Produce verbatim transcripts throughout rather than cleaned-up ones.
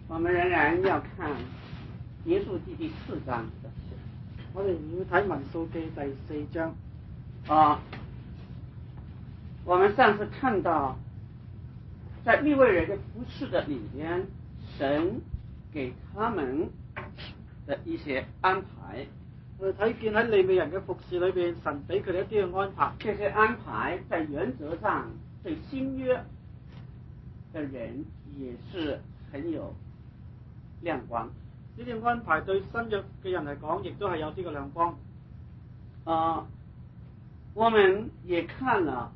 我們仍然要看民數記第四章的事。 我哋要睇民數記第四章。 啊，我們上次看到，在利未人的服事的裏邊，神給他們的一些安排。 我哋睇見喺利未人嘅服事裏邊，神俾佢哋一啲嘅安排。 這些安排在原則上對新約的人也是很有亮光。 呢啲安排對新約嘅人嚟講，亦都係有啲嘅亮光。 啊，我們也看了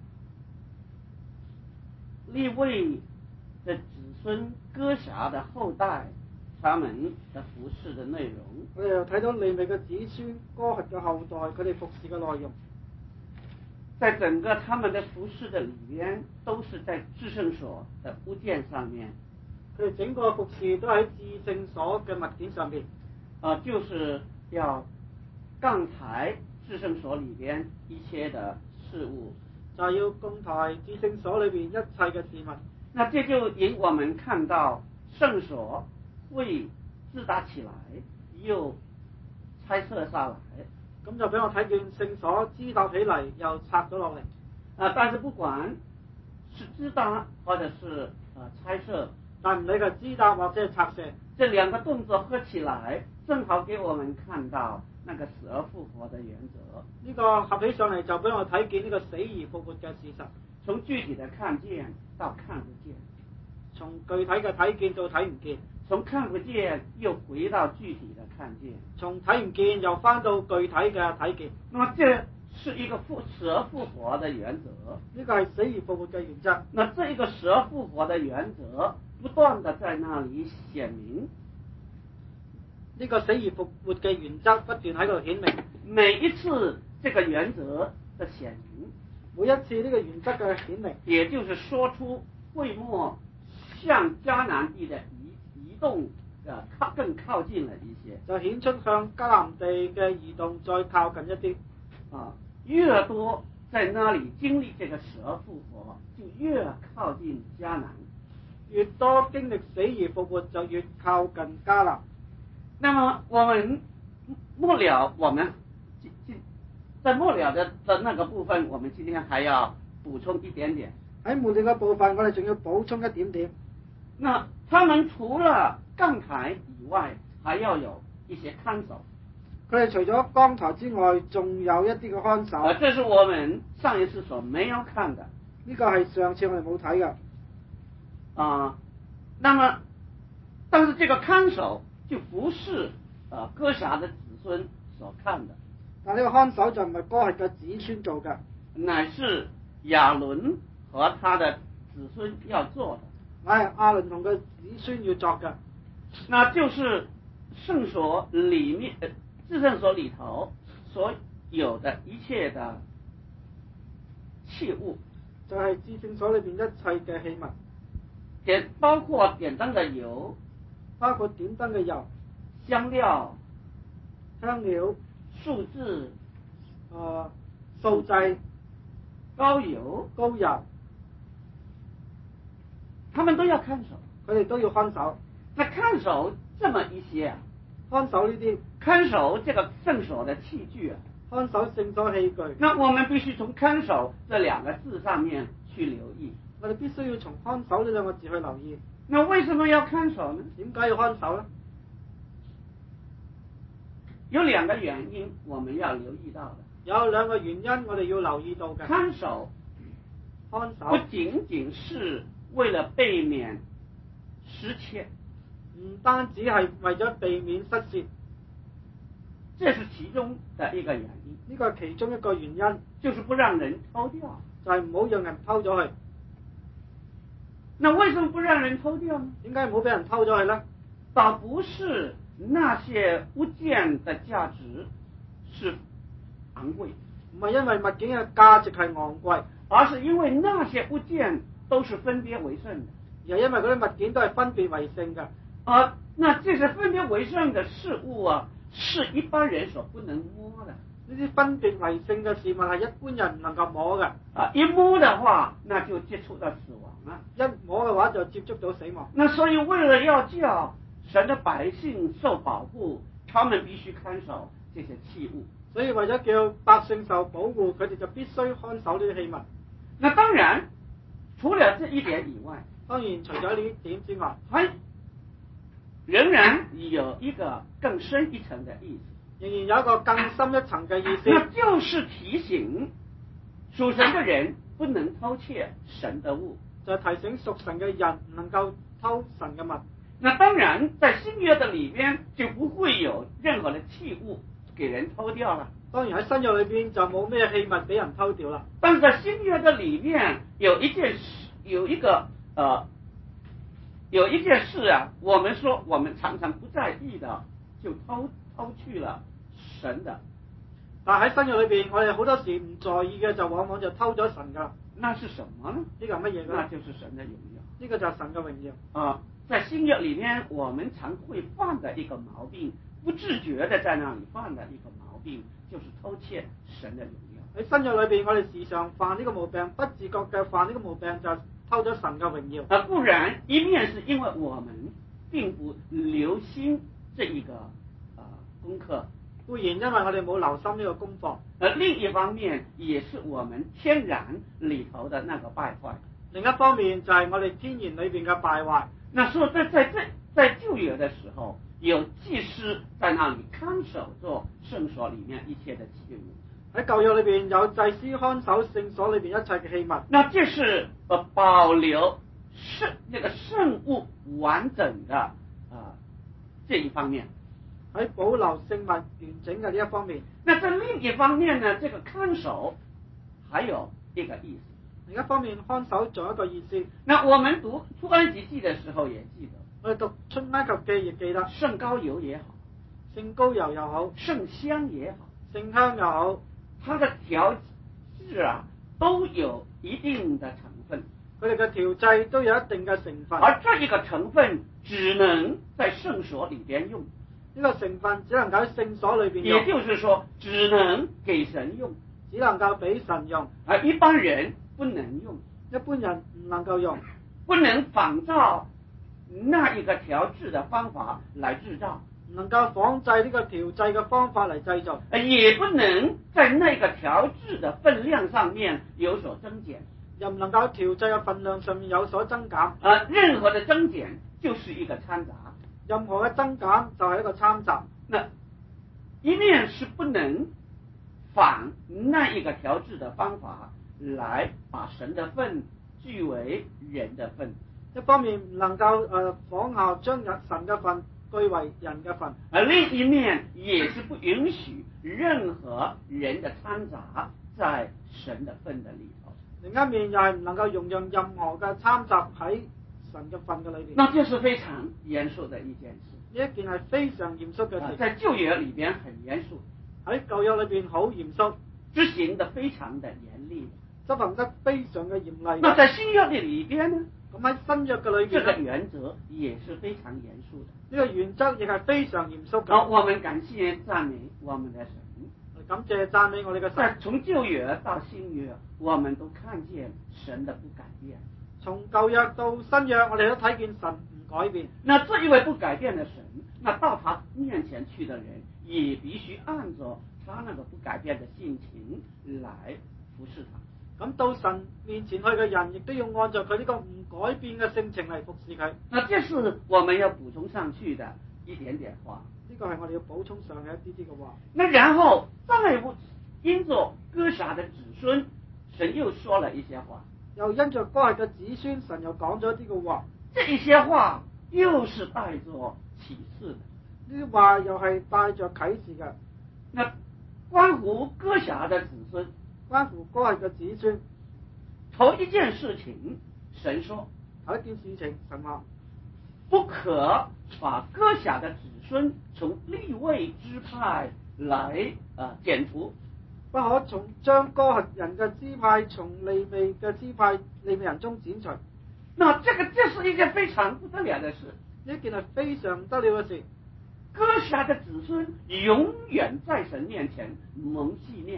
利未的子孫哥轄的後代，他們的服事的內容。 我哋又睇到利未嘅子孫哥轄嘅後代，佢哋服事嘅內容。 在整個他們的服事的裏邊，都是在至聖所的物件上面。 佢哋整個服事都喺至聖所嘅物件上面。 啊，就是要扛抬至聖所裏邊一切的事物， 就係要扛抬至聖所裏邊一切嘅事物。 那這就引我們看到聖所會自搭起來，又拆卸下來。 咁就俾我睇見聖所支搭起嚟，又拆咗落嚟。 啊，但是不管是支搭或者是啊拆卸， 但唔理佢支搭或者係拆卸， 這兩個動作合起來，正好給我們看到那個死而復活的原則。 呢個合起上嚟就俾我睇見呢個死而復活嘅事實。 從具體的看見到看不見， 從具體嘅睇見到睇唔見， 從看不見又回到具體的看見， 從睇唔見又翻到具體嘅睇見。 那麼這是一個復死而復活的原則。 呢個係死而復活嘅原則。 那這一個死而復活的原則不斷地在那裡顯明。 呢個死而復活嘅原則不斷喺度顯明。 每一次這個原則的顯明， 每一次呢個原則嘅顯明， 也就是說出會幕向迦南地的移移動，呃，靠更靠近了一些， 就顯出向迦南地嘅移動再靠近一啲。 啊，越多在那裡經歷這個死而復活，就越靠近迦南。 越多經歷死而復活，就越靠近迦南。 那麼我們末了，我們在末了的的那個部分，我們今天還要補充一點點。 喺末了嘅部分，我哋仲要補充一點點。 那他們除了扛抬以外，還要有一些看守。 佢哋除咗扛抬之外，仲有一啲嘅看守。 啊，這是我們上一次所沒有看的。 呢個係上次我哋冇睇嘅。 啊，那麼，但是這個看守就不是啊哥轄的子孫所看的。 但呢個看守就唔係哥轄嘅子孫做嘅， 乃是亞倫和他的子孫要做的。 乃係亞倫同佢子孫要作嘅。 那就是聖所裏面，至聖所裏頭所有的一切的器物， 就係至聖所裏邊一切嘅器物， 點包括點燈的油， 包括點燈嘅油、 香料、 香料、 素質、 誒素祭、 膏油、 膏油， 他們都要看守。 佢哋都要看守。 那看守這麼一些啊， 看守呢啲， 看守這個聖所的器具啊， 看守聖所器具。 那我們必須從看守這兩個字上面去留意。 我哋必須要從看守呢兩個字去留意。 那為什麼要看守呢？ 點解要看守呢？ 有兩個原因我們要留意到的。 有兩個原因我哋要留意到嘅。 看守， 看守不僅僅是為了避免失竊， 唔單止係為咗避免失竊， 這是其中的一個原因。 呢個係其中一個原因， 就是不讓人偷掉， 就係唔好讓人偷咗去。 那為什麼不讓人偷掉呢？ 點解唔好俾人偷咗去呢？ 倒不是那些物件的價值是昂貴， 唔係因為物件嘅價值係昂貴， 而是因為那些物件都是分別為聖的， 而係因為嗰啲物件都係分別為聖嘅。 啊，那這些分別為聖的事物啊，是一般人所不能摸的。 呢啲分別為聖嘅事物係一般人唔能夠摸嘅。 啊，一摸的話，那就接觸到死亡啦。 一摸嘅話就接觸到死亡。 那所以為了要叫神的百姓受保護，他們必須看守這些器物。 所以為咗叫百姓受保護，佢哋就必須看守呢啲器物。 那當然，除了這一點以外， 當然除咗呢一點之外， 還仍然有一個更深一層的意思， 仍然有一個更深一層嘅意思， 那就是提醒屬神的人不能偷竊神的物， 就係提醒屬神嘅人唔能夠偷神嘅物。 那當然，在新約的裏邊就不會有任何的器物給人偷掉了。 當然喺新約裏邊就冇咩器物俾人偷掉啦。 但是在新約的裏面有一件事，有一個呃，有一件事啊，我們說我們常常不在意的，就偷偷去了神的。 但係喺新約裏邊，我哋好多時唔在意嘅，就往往就偷咗神噶。 那是什麼呢？ 呢個係乜嘢？ 那就是神的榮耀。 呢個就係神嘅榮耀。 啊，在新約裏面，我們常會犯的一個毛病，不自覺的在那裏犯的一個毛病，就是偷竊神的榮耀。 喺新約裏邊，我哋時常犯呢個毛病，不自覺嘅犯呢個毛病，就係偷咗神嘅榮耀。 啊，固然一面是因為我們並不留心這一個啊功課， 固然因為我哋冇留心呢個功課， 而另一方面也是我們天然裏頭的那個敗壞。 另一方面就係我哋天然裏邊嘅敗壞。 那所以在在在在舊約的時候，有祭司在那裏看守着聖所裏面一切的器物。 喺舊約裏邊有祭司看守聖所裏邊一切嘅器物。 那這是呃保留聖那個聖物完整的啊、呃、這一方面。 喺保留聖物完整嘅呢一方面。 那在另一方面呢，這個看守還有一個意思。 另一方面，看守仲有一個意思。 那我們讀出埃及記的時候也記得， 我哋讀出埃及記亦記得， 聖膏油也好， 聖膏油又好， 聖香也好， 聖香又好， 它的調製啊都有一定的成分。 佢哋嘅調製都有一定嘅成分。 而這一個成分只能在聖所裏邊用。 呢個成分只能夠喺聖所裏邊用。 也就是說，只能給神用， 只能夠俾神用， 而一般人不能用， 一般人唔能夠用， 不能仿照那一個調製的方法來製造， 唔能夠仿製呢個調製嘅方法嚟製造， 也不能在那個調製的分量上面有所增減， 又唔能夠調製嘅分量上面有所增減。 啊，任何的增減就是一個摻雜， 任何嘅增減就係一個摻雜。 那一面是不能仿那一個調製的方法來把神的份據為人的份， 一方面唔能夠誒、呃、仿效將神嘅份據為人嘅份， 而另一面也是不允許任何人的摻雜在神的份的裏頭。 另一面又係唔能夠容讓任何嘅摻雜喺神嘅份嘅裏邊。 那這是非常嚴肅的一件事。 呢一件係非常嚴肅嘅事， 在舊約裏邊很嚴肅， 喺舊約裏邊好嚴肅， 執行得非常的嚴厲， 執行得非常嘅嚴厲。 那在新約嘅裏邊呢？ 咁喺新約嘅裏邊， 這個原則也是非常嚴肅的。 呢個原則亦係非常嚴肅嘅。 好，我們感謝讚美我們的神， 感謝讚美我哋嘅神。 從舊約到新約，我們都看見神的不改變。 從舊約到新約，我哋都睇見神唔改變。 那這一位不改變的神，那到他面前去的人，也必須按照他那個不改變的性情來服侍他。 咁到神面前去嘅人，亦都要按照佢呢個唔改變嘅性情嚟服侍佢。 那這是我們要補充上去的一點點話。 呢個係我哋要補充上嘅一啲啲嘅話。 那然後再因着哥轄的子孫，神又說了一些話。 又因着哥轄嘅子孫，神又講咗一啲嘅話。 這一些話又是帶着啟示的。 呢啲話又係帶着啟示嘅。 那關乎哥轄的子孫， 關乎哥轄嘅子孫， 頭一件事情，神說， 頭一件事情，神話不可把哥轄的子孫從利未支派來啊剪除， 不可從將哥轄人嘅支派從利未嘅支派利未人中剪除。 那這個這是一件非常不得了的事， 呢件係非常不得了嘅事。 哥轄的子孫永遠在神面前蒙紀念。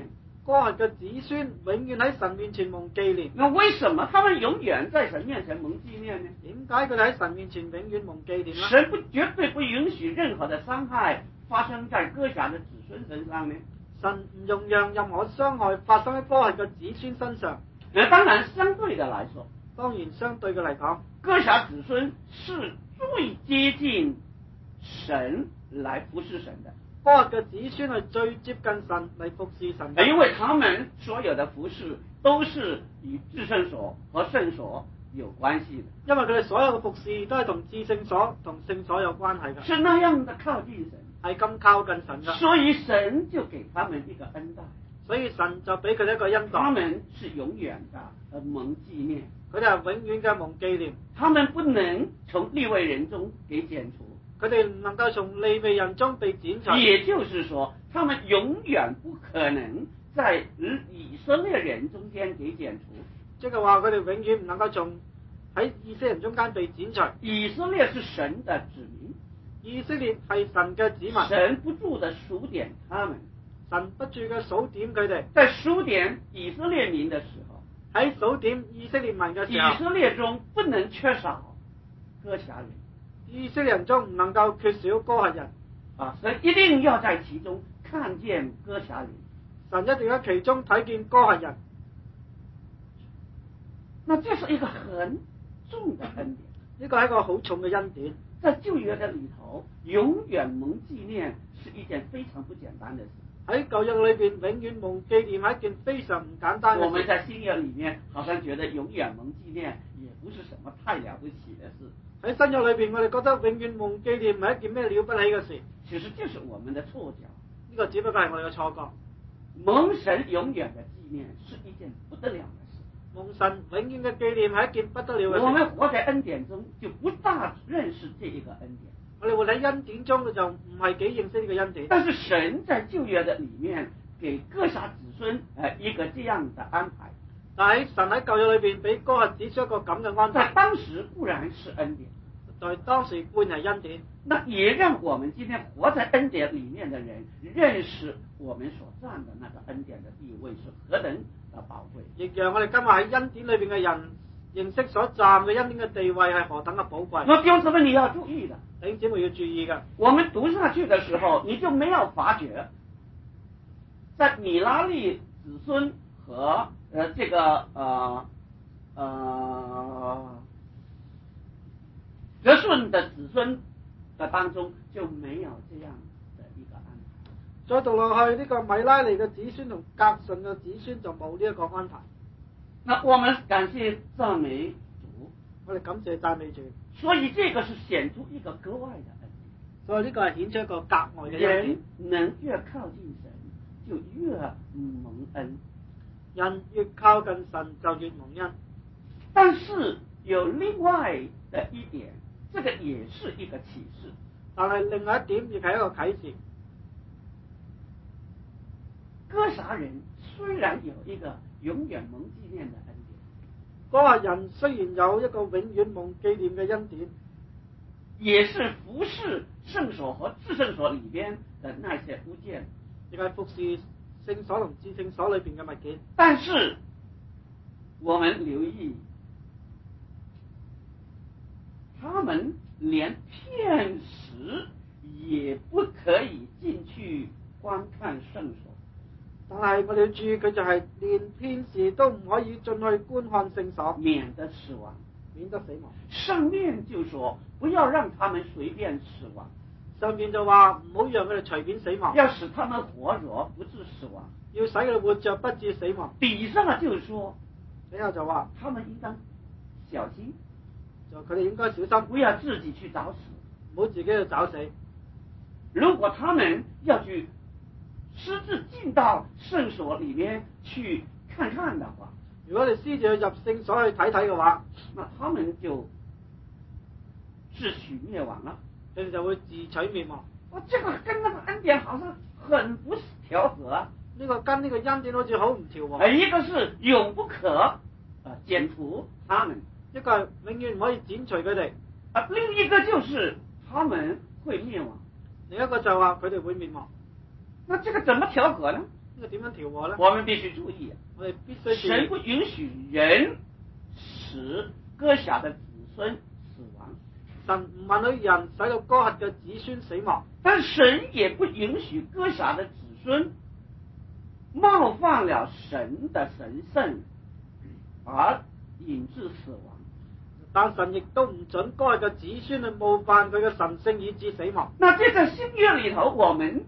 哥轄嘅子孫永遠喺神面前蒙紀念。 那為什麼他們永遠在神面前蒙紀念呢？ 點解佢哋喺神面前永遠蒙紀念呢？ 神不絕對不允許任何的傷害發生在哥轄的子孫身上呢？ 神唔容讓任何傷害發生喺哥轄嘅子孫身上。 那當然相對的來說， 當然相對嘅嚟講， 哥轄子孫是最接近神來服侍神的。 哥轄嘅子孫係最接近神嚟服侍神嘅， 因為他們所有的服侍都是與至聖所和聖所有關係的。 因為佢哋所有嘅服侍都係同至聖所同聖所有關係嘅， 是那樣的靠近神， 係咁靠近神嘅， 所以神就給他們一個恩待， 所以神就俾佢哋一個恩待。 他們是永遠的蒙紀念， 佢哋係永遠嘅蒙紀念， 他們不能從利未人中給剪除。 佢哋唔能夠從利未人中被剪除， 也就是說，他們永遠不可能在以色列人中間給剪除。 即係話佢哋永遠唔能夠從喺以色列人中間被剪除。 以色列是神的子民， 以色列係神嘅子民， 神不住的數點他們， 神不住嘅數點佢哋。 在數點以色列民的時候， 喺數點以色列民嘅時候， 以色列中不能缺少哥轄人。 以色列人中唔能夠缺少哥轄人， 啊，所以一定要在其中看見哥轄人。 神一定喺其中睇見哥轄人。 那這是一個很重的恩典， 呢個係一個好重嘅恩典。 在舊約的裏頭，永遠蒙紀念是一件非常不簡單的事。 喺舊約裏邊，永遠蒙紀念係一件非常唔簡單嘅事。 我們在新約裏面，好像覺得永遠蒙紀念也不是什麼太了不起的事。 喺新約裏邊，我哋覺得永遠蒙紀念唔係一件咩了不起嘅事。 其實就是我們的錯覺。 呢個只不過係我哋嘅錯覺。 蒙神永遠的紀念是一件不得了的事。 蒙神永遠嘅紀念係一件不得了嘅事。 我們活在恩典中，就不大認識這一個恩典。 我哋活喺恩典中，就唔係幾認識呢個恩典。 但是神在舊約的裏面，給哥轄子孫呃一個這樣的安排。 但係神喺舊約裏邊俾哥轄子孫一個咁嘅安排。 在當時固然是恩典， 在當時固然係恩典， 那也讓我們今天活在恩典裏面的人認識我們所站的那個恩典的地位是何等的寶貴， 亦讓我哋今日喺恩典裏邊嘅人認識所站嘅恩典嘅地位係何等嘅寶貴。 那弟兄姊妹你要注意的， 弟兄姊妹要注意嘅。 我們讀下去的時候，你就沒有發覺，在米拉利子孫和呃這個呃呃革順的子孫的當中就沒有這樣的一個安排。 再讀落去，呢、這個米拉利嘅子孫同革順嘅子孫就冇呢一個安排。 那我們感謝讚美主， 我哋感謝讚美主。 所以這個是顯出一個格外的恩典。 所以呢個係顯出一個格外嘅恩典。 人能越靠近神，就越蒙恩。 人越靠近神就越蒙恩。 但是有另外的一點，這個也是一個啟示。 但係另外一點亦係一個啟示。 哥轄人雖然有一個永遠蒙紀念的恩典， 哥轄人雖然有一個永遠蒙紀念嘅恩典， 也是服侍聖所和至聖所裏邊的那些物件， 亦係服侍聖所同至聖所裏邊嘅物件。 但是我們留意，他們連片時也不可以進去觀看聖所。 但係我哋要注意，佢就係連片時都唔可以進去觀看聖所， 免得死亡， 免得死亡。 上面就說不要讓他們隨便死亡， 上面就話唔好讓佢哋隨便死亡， 要使他們活着不致死亡， 要使佢哋活着不致死亡。 底下就說， 之後就話他們應當小心， 就佢哋應該小心， 不要自己去找死， 唔好自己去找死。 如果他們要去私自進到聖所裏面去看看的話， 如果你私自去入聖所去睇睇嘅話， 那他們就自取滅亡了， 佢哋就會自取滅亡。 哇，這個跟那個恩典好像很不調和啊！ 呢個跟呢個恩典好似好唔調和。 一個是永不可啊剪除他們， 一個係永遠唔可以剪除佢哋， 啊，另一個就是他們會滅亡， 另一個就話佢哋會滅亡。 那這個怎麼調和呢？ 呢個點樣調和咧？ 我們必須注意， 我哋必須注意神不允許人使哥轄的子孫死亡， 神唔允許人使到哥轄嘅子孫死亡， 但神也不允許哥轄的子孫冒犯了神的神聖而引致死亡。 但神亦都唔准哥轄嘅子孫去冒犯佢嘅神聖以致死亡。 那這在新約裏頭，我們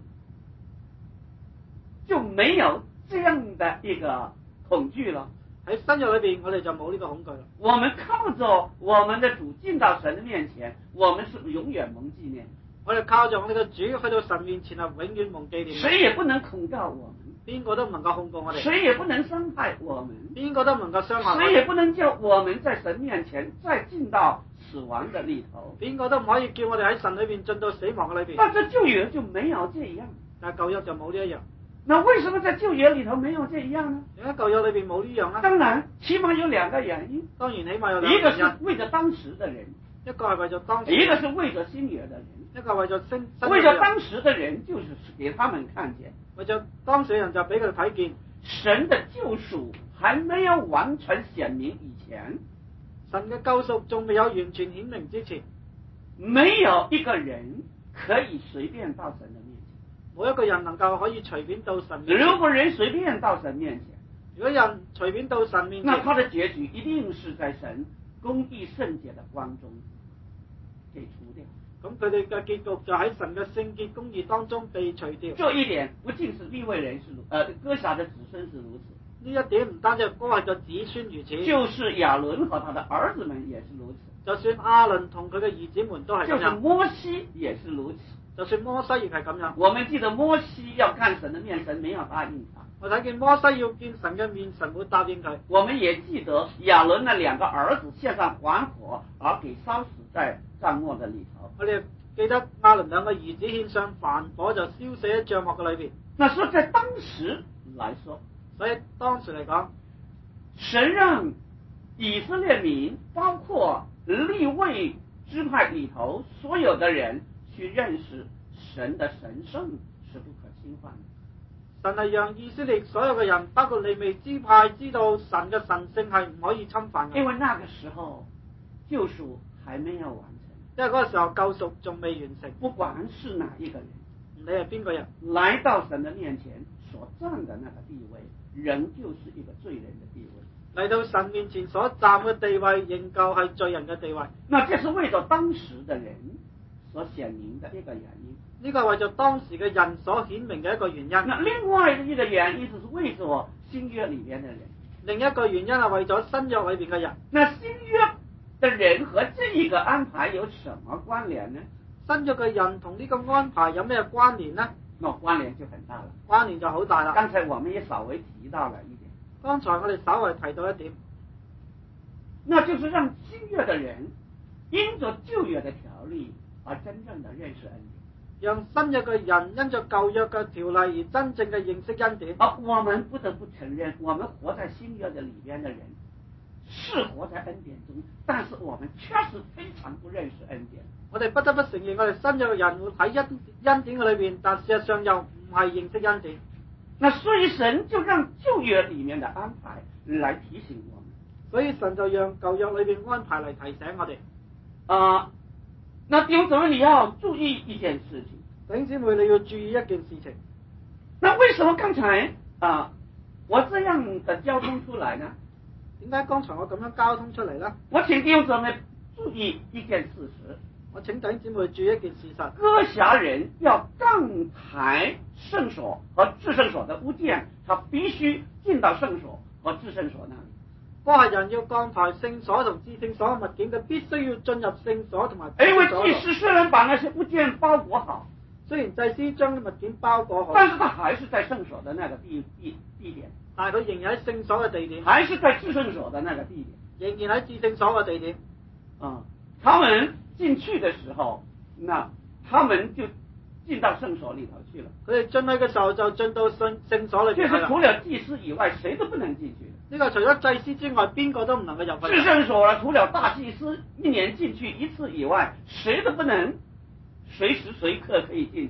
就沒有這樣的一個恐懼了。 喺新約裏邊，我哋就冇呢個恐懼啦。 我們靠着我們的主進到神的面前，我們是永遠蒙紀念。 我哋靠着我哋嘅主去到神面前係永遠蒙紀念。 誰也不能控告我們， 邊個都唔能夠控告我哋。 誰也不能傷害我們， 邊個都唔能夠傷害我哋。 誰也不能叫我們在神面前再進到死亡的裏頭。 邊個都唔可以叫我哋喺神裏邊進到死亡嘅裏邊。 但這舊約就沒有這樣， 但係舊約就冇呢一樣。 那為什麼在舊約裏頭沒有這樣呢？ 點解舊約裏邊冇呢樣呢？ 當然，起碼有兩個原因。 當然，起碼有兩一個個原因。 是為着當時的人， 一個係為咗當時， 一個是為着新約的人。 一個係為咗新新為着當時的人，就是給他們看見， 為咗當時嘅人就俾佢哋睇見神的救贖還沒有完全顯明以前， 神嘅救贖仲未有完全顯明之前， 沒有一個人可以隨便到神的面前。 冇一個人能夠可以隨便到神面前。 如果人隨便到神面前， 如果人隨便到神面前， 那他的結局一定是在神公義聖潔的光中給除掉。 咁佢哋嘅結局就喺神嘅聖潔公義當中被除掉。 這一點不僅是利未人是如，呃，哥轄的子孫是如此。 呢一點唔單止係哥轄嘅子孫如此， 就是亞倫和他的兒子們也是如此。 就算亞倫同佢嘅兒子們都係咁樣， 就是摩西也是如此。 就算摩西亦係咁樣。 我們記得摩西要看神的面，神沒有答應他。 我睇見摩西要見神嘅面，神會答應佢。 我們也記得亞倫那兩個兒子獻上還火，而給燒死在帳幕的裏頭。 我哋記得亞倫兩個兒子獻上燔火，就燒死喺帳幕嘅裏邊。 那說在當時來說， 所以當時嚟講， 神讓以色列民，包括利未支派裏頭所有的人去認識神的神聖是不可侵犯的。 神係讓以色列所有嘅人，包括利未支派，知道神嘅神聖係唔可以侵犯嘅。 因為那個時候救贖還沒有完成， 因為嗰個時候救贖仲未完成。 不管是哪一個人， 唔理係邊個人來到神的面前所站的那個地位，仍舊是一個罪人的地位。 嚟到神面前所站嘅地位，仍舊係罪人嘅地位。 那這是為咗當時的人所顯明的一個原因。 呢個係為咗當時嘅人所顯明嘅一個原因。 那另外一個原因就是為咗新約裏面的人。 另一個原因係為咗新約裏邊嘅人。 那新約的人和這一個安排有什麼關聯呢？ 新約嘅人同呢個安排有咩關聯呢？ 那關聯就很大了。 關聯就好大啦。 剛才我們也稍微提到了一點。 剛才我哋稍微提到一點， 那就是讓新約的人因着舊約的條例而真正的認識恩典。 讓新約嘅人因着舊約嘅條例而真正嘅認識恩典。 而我們不得不承認，我們活在新約的裏邊的人是活在恩典中，但是我們確實非常不認識恩典。 我哋不得不承認，我哋新約嘅人會喺恩恩典嘅裏邊，但事實上又唔係認識恩典。 那所以神就讓舊約裏面的安排來提醒我們， 所以神就讓舊約裏邊安排嚟提醒我哋。 啊、呃，那弟兄姊妹你要注意一件事情， 弟兄姊妹你要注意一件事情。 那為什麼剛才啊、呃、我這樣的交通出來呢？ 點解剛才我咁樣交通出嚟呢？ 我請弟兄姊妹注意一件事實。 我請弟兄姊妹注意一件事實。 哥轄人要扛抬聖所和至聖所的物件，他必須進到聖所和至聖所那裡。 哥轄人要扛抬聖所同至聖所嘅物件，佢必須要進入聖所同埋。 因為祭司雖然把那些物件包裹好， 雖然祭司將啲物件包裹好， 但是他還是在聖所的那個地地地點， 但係佢仍然喺聖所嘅地點， 還是在至聖所的那個地點， 仍然喺至聖所嘅地點。 啊，他們進去的時候，那他們就進到聖所裏頭去了。 佢哋進去嘅時候就進到聖聖所裏邊。 就是除了祭司以外，誰都不能進去。 呢個除咗祭司之外，邊個都唔能夠入去。 至聖所除了大祭司一年進去一次以外，誰都不能隨時隨刻可以進去的。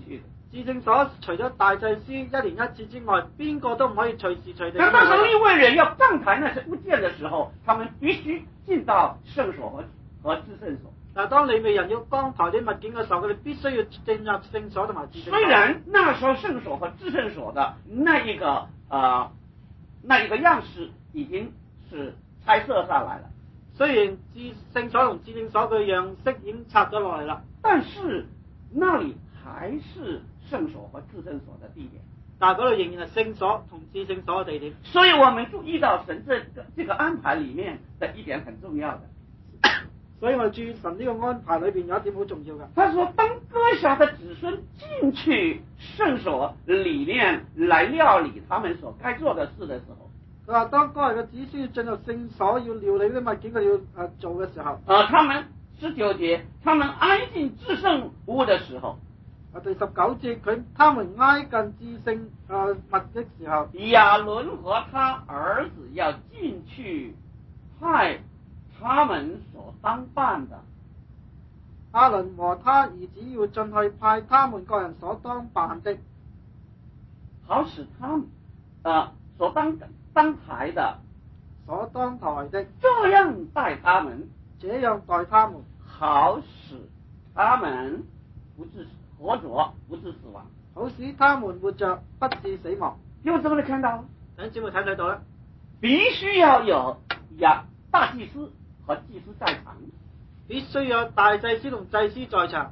至聖所除咗大祭司一年一次之外，邊個都唔可以隨時隨地。 那當時利未人要上抬那些物件的時候，他們必須進到聖所和和至聖所。 但當利未人要扛抬啲物件嘅時候，佢哋必須要進入聖所同埋至聖所。 雖然那時候聖所和至聖所的那一個啊、呃、那一個樣式已經是拆卸下來了， 雖然至聖所同至聖所嘅樣式已經拆咗落嚟啦， 但是那裡還是聖所和至聖所的地點， 但係嗰度仍然係聖所同至聖所嘅地點。 所以我們注意到神這個這個安排裡面的一點很重要的。 所以我哋注意神呢個安排裏邊有一點好重要嘅。 他說，當哥轄的子孫進去聖所裡面來料理他們所該做的事的時候， 佢話當哥轄嘅子孫進入聖所要料理啲物件佢要誒做嘅時候， 啊，他們十九節，他們挨近至聖屋的時候， 啊第十九節佢他們挨近至聖誒物的時候， 亞倫和他兒子要進去派他們所當辦的， 亞倫和他兒子要進去派他們個人所當辦的， 好使他們啊所當當抬的， 所當抬的， 這樣待他們， 這樣待他們， 好使他們不致活着，不致死亡， 好使他們活着，不致死亡。 因為怎麼你看到？ 弟兄姊妹睇唔睇到咧？ 必須要有呀大祭司和祭司在場， 必須有大祭司同祭司在場，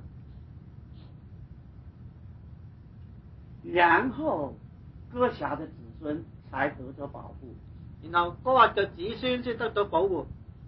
然後哥轄的子孫才得着保護， 然後哥轄嘅子孫先得到保護。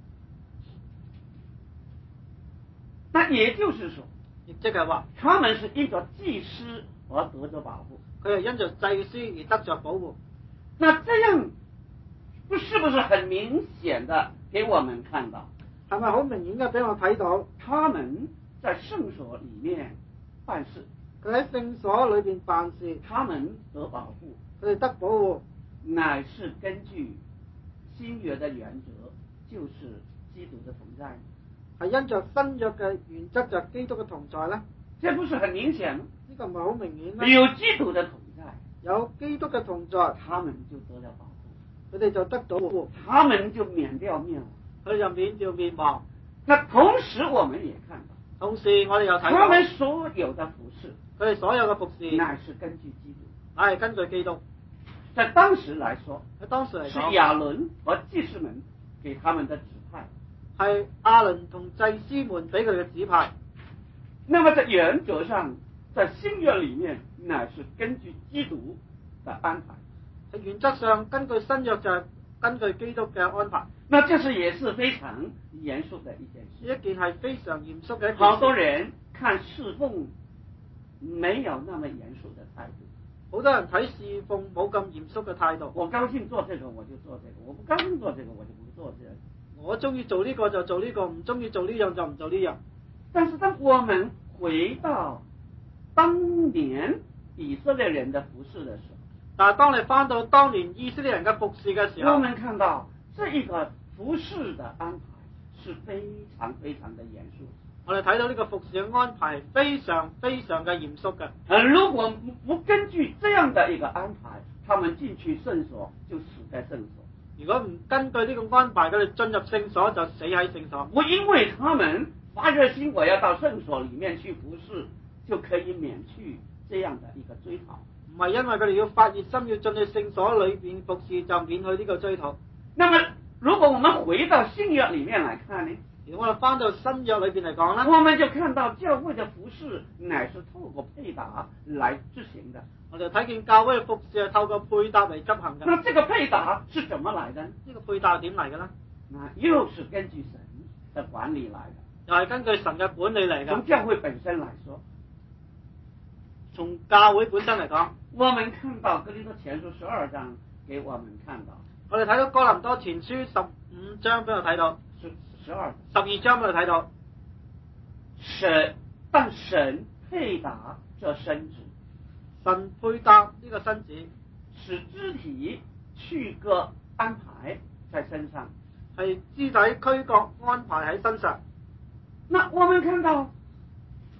那也就是說， 亦即係話， 他們是因着祭司而得着保護， 佢係因着祭司而得着保護。 那這樣不是不是很明顯的給我們看到， 係咪好明顯嘅俾我睇到？ 他們在聖所裡面辦事， 佢喺聖所裏邊辦事， 他們得保護， 佢哋得保護， 乃是根據新約的原則，就是基督的同在， 係因着新約嘅原則就係基督嘅同在咧。 這不是很明顯嗎？ 呢個唔係好明顯咩？ 有基督的同在， 有基督嘅同在， 他們就得了保護， 佢哋就得到保護， 他們就免掉滅亡， 佢哋就免掉滅亡。 那同時我們也看到， 同時我哋又睇到， 他們所有的服事， 佢哋所有嘅服侍， 乃是根據基督， 乃係根據基督。 在當時來說， 喺當時嚟是講， 亞倫和祭司們給他們的指派， 係亞倫同祭司們俾佢哋嘅指派。 那麼在原則上，在新約裡面，乃是根據基督的安排。 喺原則上，根據新約就係根據基督嘅安排。 那這是也是非常嚴肅的一件事。 呢一件係非常嚴肅嘅一件事。 好多人看侍奉沒有那麼嚴肅的態度。 好多人睇侍奉冇咁嚴肅嘅態度。 我高興做這個我就做這個，我不高興做這個我就不做這個。 我中意做呢個就做呢個，唔中意做呢樣就唔做呢樣。 但是當我們回到當年以色列人的服事的時候， 但係當你翻到當年以色列人嘅服事嘅時候， 我們看到這一個服事的安排是非常非常的嚴肅。 我哋睇到呢個服事嘅安排非常非常嘅嚴肅嘅。 呃，如果不根據這樣的一個安排，他們進去聖所就死在聖所。 如果唔根據呢個安排，佢哋進入聖所就死喺聖所。 我因為他們發熱心，我要到聖所裡面去服事，就可以免去這樣的一個追討。 唔係因為佢哋要發熱心要進去聖所裏邊服事，就免去呢個追討。 那麼如果我們回到新約裡面來看呢？ 如果我哋翻到新約裏邊嚟講咧， 我們就看到教會的服事乃是透過配搭來執行的。 我哋睇見教會嘅服事係透過配搭嚟執行嘅。 那這個配搭是怎麼來的？ 呢個配搭係點嚟嘅咧？ 那又是根據神的管理來的， 又係根據神嘅管理嚟嘅。 從教會本身來說， 從教會本身嚟講， 我們看到哥林多前書十二章給我們看到， 我哋睇到哥林多前書十五章俾我睇到， 十十二十二章俾我睇到， 神但神配搭這身子， 神配搭呢個身子， 使肢體區隔安排在身上， 係肢體區隔安排喺身上。 那我們看到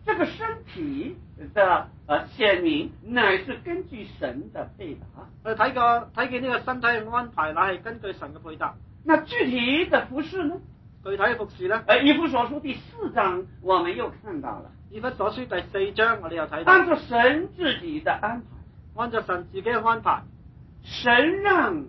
这个身體的呃顯明，乃是根據神的配搭。 我哋睇過睇見呢個身體嘅安排，乃係根據神嘅配搭。 那具體的服事呢？ 具體嘅服事咧？ 誒，以弗所書第四章，我們又看到了。 以弗所書第四章，我哋又睇到。 按照神自己的安排， 按照神自己嘅安排， 神讓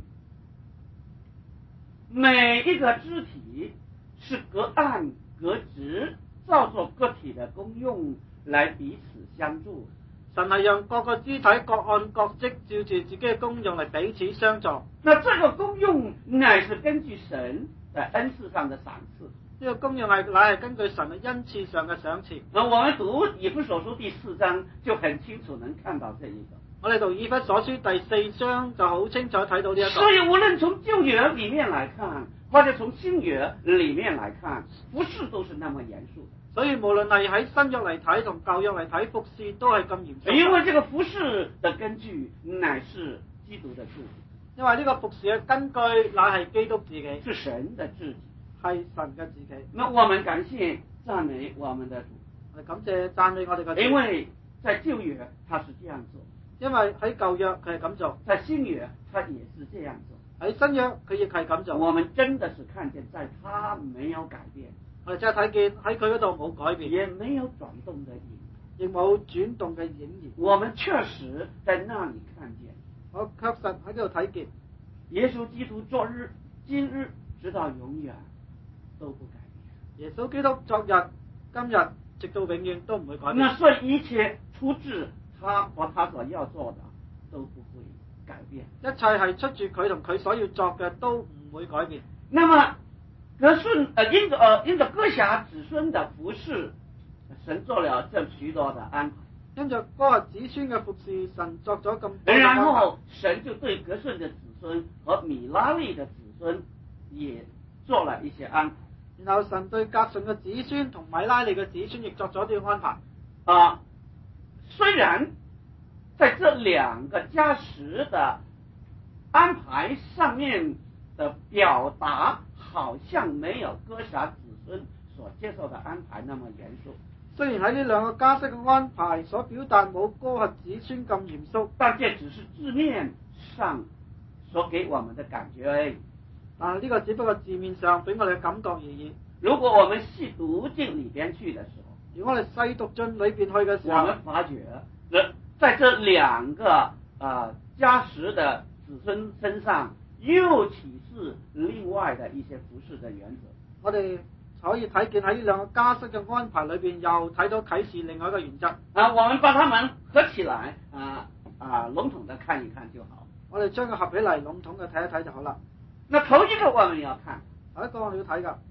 每一個肢體是各按各職，照作個體的功用來彼此相助。 神係讓各個肢體各按各職，照住自己嘅功用嚟彼此相助。 那這個功用乃是根據神在恩賜上的賞賜。 呢個功用係乃係根據神嘅恩賜上嘅賞賜。 那我們讀以弗所書第四章就很清楚能看到這一個。 我哋讀以弗所書第四章就好清楚睇到呢一個。 所以無論從舊約裏面來看，或者從新約裏面來看，服事都是那麼嚴肅。 所以無論係喺新約嚟睇同舊約嚟睇，服事都係咁嚴肅。 因為這個服事的根據乃是基督的自己。 因為呢個服事嘅根據乃係基督自己， 是神的自己， 係神嘅自己。 那我們感謝讚美我們的主， 我哋感謝讚美我哋嘅主。 因為在舊約他是這樣做， 因為喺舊約佢係咁做， 在新約他也是這樣做， 喺新約佢亦係咁做。 我們真的是看見在他沒有改變， 我哋真係睇見喺佢嗰度冇改變， 也沒有轉動的影， 亦冇轉動嘅影兒。 我們確實在那裡看見， 我確實喺嗰度睇見耶穌基督昨日、今日直到永遠都不改變。 耶穌基督昨日、今日直到永遠都唔會改變。 那所以一切出自他和他所要做的都不會改變。 一切係出自佢同佢所要作嘅都唔會改變。 那麼革順呃因着呃因着哥轄子孫的服事，神做了這許多的安排。 因着哥轄子孫嘅服事，神作咗咁多嘅安排。 然後神就對革順的子孫和米拉利的子孫也做了一些安排。 然後神對革順嘅子孫同米拉利嘅子孫亦作咗啲安排。 啊，雖然在這兩個家時的安排上面的表達，好像沒有哥轄子孫所接受的安排那麼嚴肅。 雖然喺呢兩個家式嘅安排所表達冇哥轄子孫咁嚴肅， 但這只是字面上所給我們的感覺而已。 但係呢個只不過字面上俾我哋嘅感覺而已。 如果我們細讀進裏邊去的時候， 如果我哋細讀進裏邊去嘅時候， 我們發覺，在這兩個啊、呃、家時的子孫身上，又啟示另外的一些服事的原則。 我哋可以睇見喺呢兩個家式嘅安排裏邊，又睇到啟示另外一個原則。 啊，我們把它們合起來，啊啊籠統的看一看就好。 我哋將佢合起嚟，籠統嘅睇一睇就好啦。 那頭一個我們要看， 頭一個我哋要睇噶。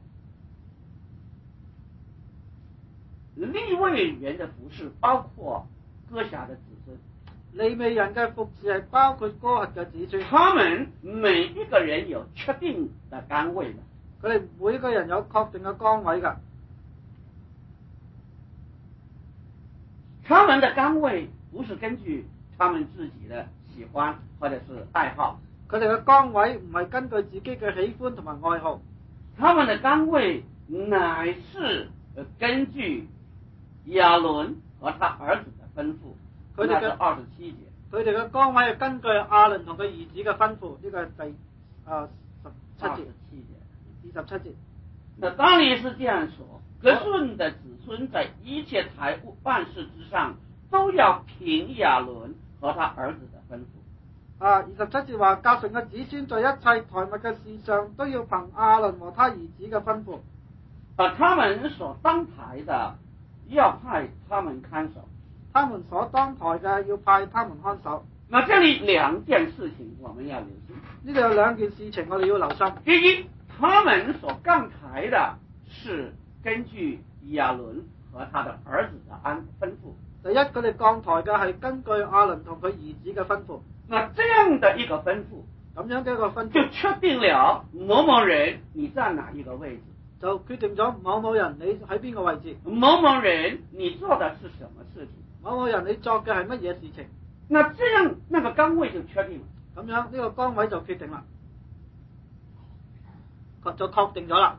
利未人的服事包括哥轄的子孫。 利未人嘅服事係包括哥轄嘅子孫。 他們每一個人有確定的崗位的。 佢哋每一個人有確定嘅崗位噶。 他們的崗位不是根據他們自己的喜歡或者是愛好。 佢哋嘅崗位唔係根據自己嘅喜歡同埋愛好。 他們的崗位乃是根據亞倫和他兒子的吩咐。佢哋嘅二十七節。 佢哋嘅崗位係根據亞倫同佢兒子嘅吩咐。呢、這個係第啊十七節。二十七節。 那當然是這樣說，革順的子孫在一切財務辦事之上，都要憑亞倫和他兒子的吩咐。 啊，二十七節話，革順嘅子孫在一切財物嘅事上，都要憑亞倫和他兒子嘅吩咐。 啊，他們所當排的，要派他們看守。 他們所當台嘅要派他們看守。 那這裏兩件事情我們要留心。 呢度有兩件事情我哋要留心。 第一，他們所降台的是根據亞倫和他的兒子的安吩咐。 第一，佢哋降台嘅係根據亞倫同佢兒子嘅吩咐。 那這樣的一個吩咐， 咁樣嘅一個吩咐， 就確定了某某人你在哪一個位置， 就決定咗某某人你喺邊個位置。 某某人你做的是什麼事情。 某某人你作嘅係乜嘢事情？ 那這樣那個崗位就確定了。 咁樣呢個崗位就決定啦，就確定咗啦。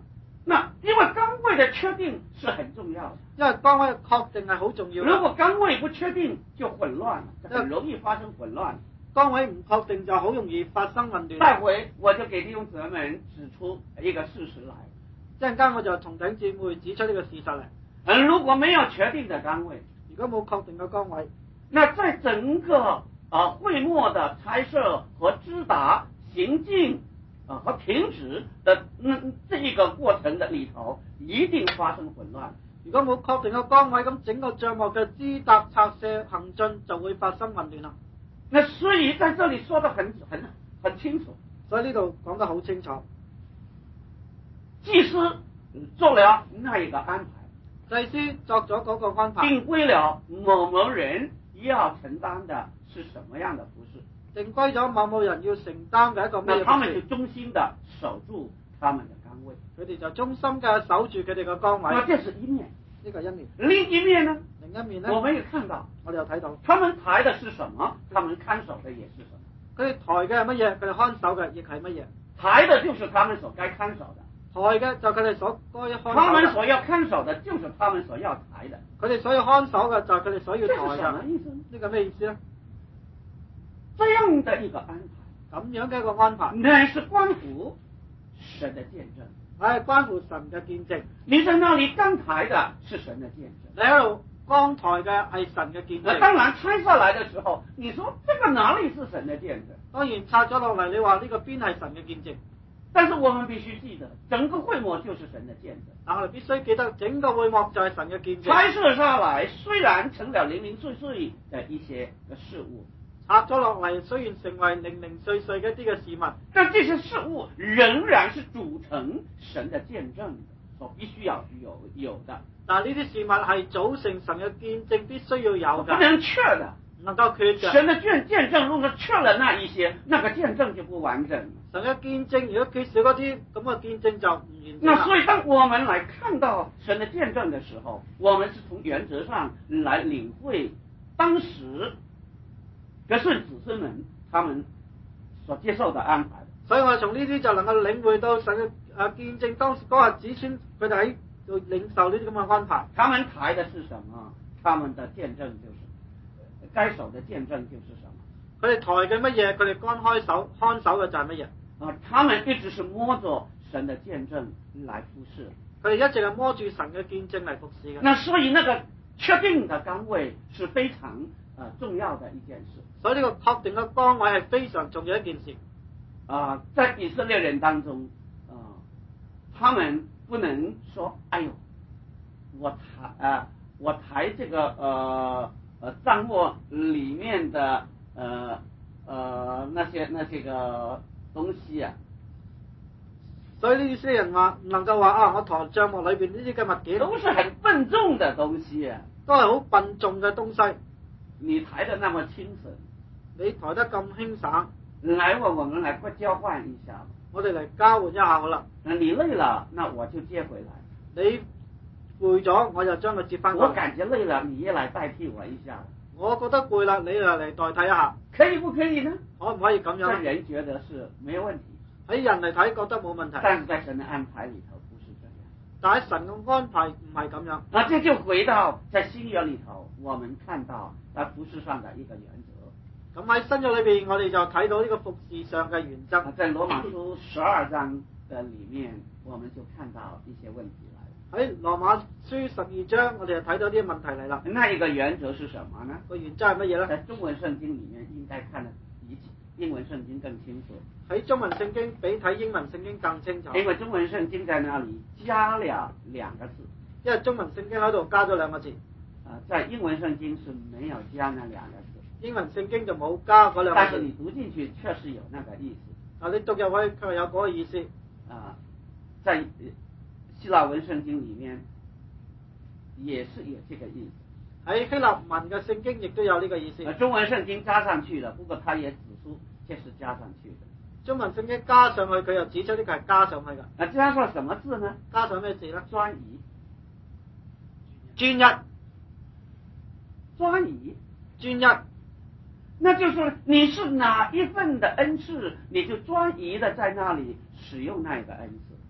那因為崗位的確定是很重要的， 因為崗位確定係好重要嘅。 如果崗位不確定就混亂了，很容易發生混亂。 崗位唔確定就好容易發生混亂。 待會我就給弟兄姊妹指出一個事實來， 一陣間我就同弟兄姊妹指出呢個事實嚟。 嗯，如果沒有確定的崗位， 如果冇確定嘅崗位， 那在整個啊會幕的差設和支打行進啊和停止的嗯這一個過程的裏頭，一定發生混亂。 如果冇確定嘅崗位，咁整個帳幕嘅支搭拆卸行進就會發生混亂啦。 那所以在這裏說得很很很清楚， 所以呢度講得好清楚， 祭司做了那一個安排， 祭司作咗嗰個安排， 定規了某某人要承擔的是什麼樣的服事， 定規咗某某人要承擔嘅一個咩那他們就服事， 忠心的守住他們的崗位， 佢哋就忠心嘅守住佢哋嘅崗位。 那這是一面， 呢個一面， 另一面呢？ 另一面呢？ 我們也看到， 我哋又睇到， 他們抬的是什麼？他們看守的也是什麼？ 佢哋抬嘅係乜嘢？佢哋看守嘅亦係乜嘢？ 抬的就是他們所該看守的， 抬嘅就佢哋所該看守嘅。 他們所要看守的，就是他們所要抬的。 佢哋所要看守嘅就係佢哋所要抬這是什麼嘅。 意思呢？ 呢個咩意思咧？ 這樣的一個安排， 咁樣嘅一個安排， 乃是關乎神的見證。 係關乎神嘅見證。 你在那裏剛抬的是神的見證， 你喺度剛抬嘅係神嘅見證。 那當然拆下來的時候，你說這個哪裏是神的見證？ 當然拆咗落嚟，你話呢個邊係神嘅見證？ 但是我們必須記得，整個會幕就是神的見證。 但我哋必須記得，整個會幕就係神嘅見證。 拆卸下來，雖然成了零零碎碎的一些嘅事物， 拆咗落嚟，雖然成為零零碎碎嘅一啲嘅事物， 但這些事物仍然是組成神的見證所必須要有有的。 但係呢啲事物係組成神嘅見證必須要有嘅， 不能缺的， 唔能夠缺嘅。 神的見見證如果缺了那一些，那個見證就不完整了。 神嘅見證如果缺少嗰啲，咁嘅見證就唔完整。 那所以當我們來看到神的見證的時候，我們是從原則上來領會當時格順子孫們他們所接受的安排。 所以我哋從呢啲就能夠領會到神嘅誒見證當時嗰日子孫佢哋喺度領受呢啲咁嘅安排。 他們抬的是什麼？他們的見證就是該守的見證就是什麼？ 佢哋抬嘅乜嘢？佢哋剛開手看守嘅就係乜嘢？ 啊，他們一直是摸着神的見證來服侍。 佢哋一直係摸住神嘅見證嚟服侍嘅。 那所以那個確定的崗位是非常啊重要的一件事。 所以呢個確定嘅崗位係非常重要一件事。 啊，在以色列人當中，啊，他們不能說，哎呦，我抬啊，我抬這個呃呃帳幕裏面的呃呃那些那些個東西啊。 所以呢啲人話唔能夠話啊，我抬帳幕裏邊呢啲嘅物件都是很笨重的東西啊， 都係好笨重嘅東西。 你抬得那麼輕省， 你抬得咁輕省， 來我我們來交換一下， 我哋嚟交換一下好啦。 那你累了，那我就接回來。 你攰咗，我就將佢接翻過嚟。 我感覺累了，你也來代替我一下。 我覺得攰啦，你又嚟代替一下， 可以不可以呢？ 可唔可以咁樣？ 在人覺得是沒有問題， 喺人嚟睇覺得冇問題， 但是在神的安排裏頭不是這樣。 但喺神嘅安排唔係咁樣。 那這就回到在新約裏頭，我們看到在服事上的一個原則。 咁喺新約裏邊，我哋就睇到呢個服事上嘅原則。 在羅馬書十二章的裏面，我們就看到一些問題來。 喺羅馬書十二章，我哋就睇到啲問題嚟啦。 那一個原則是什麼呢？ 個原則係乜嘢咧？ 在中文聖經裏面應該看得比英文聖經更清楚。 喺中文聖經比睇英文聖經更清楚。 因為中文聖經在那裏加了兩個字。 因為中文聖經喺度加咗兩個字。 啊，在英文聖經是沒有加那兩個字。 英文聖經就冇加嗰兩個字。 但是你讀進去確實有那個意思。 啊，你讀入去卻有嗰個意思。 啊，在希臘文聖經裏面也是有這個意思。 喺希臘文嘅聖經亦都有呢個意思。 中文聖經加上去了，不過他也指出這是加上去的。 中文聖經加上去，佢又指出呢個係加上去嘅。 啊，加上什麼字呢？ 加上咩字呢？ 專一。 專一。 專一。 專一。 那就是你是哪一份的恩賜，你就專一的在那裏使用那個恩賜。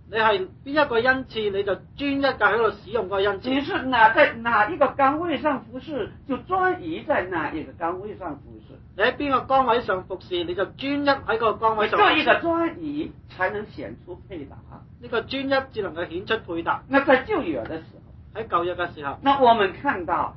你係邊一個恩賜，你就專一嘅喺度使用嗰個恩賜。 你是哪在哪一個崗位上服侍，就專一在哪一個崗位上服侍。 你喺邊個崗位上服侍，你就專一喺個崗位上服侍。 這一個專一才能顯出配搭。 呢個專一只能夠顯出配搭。 那在舊約的時候， 喺舊約嘅時候， 那我們看到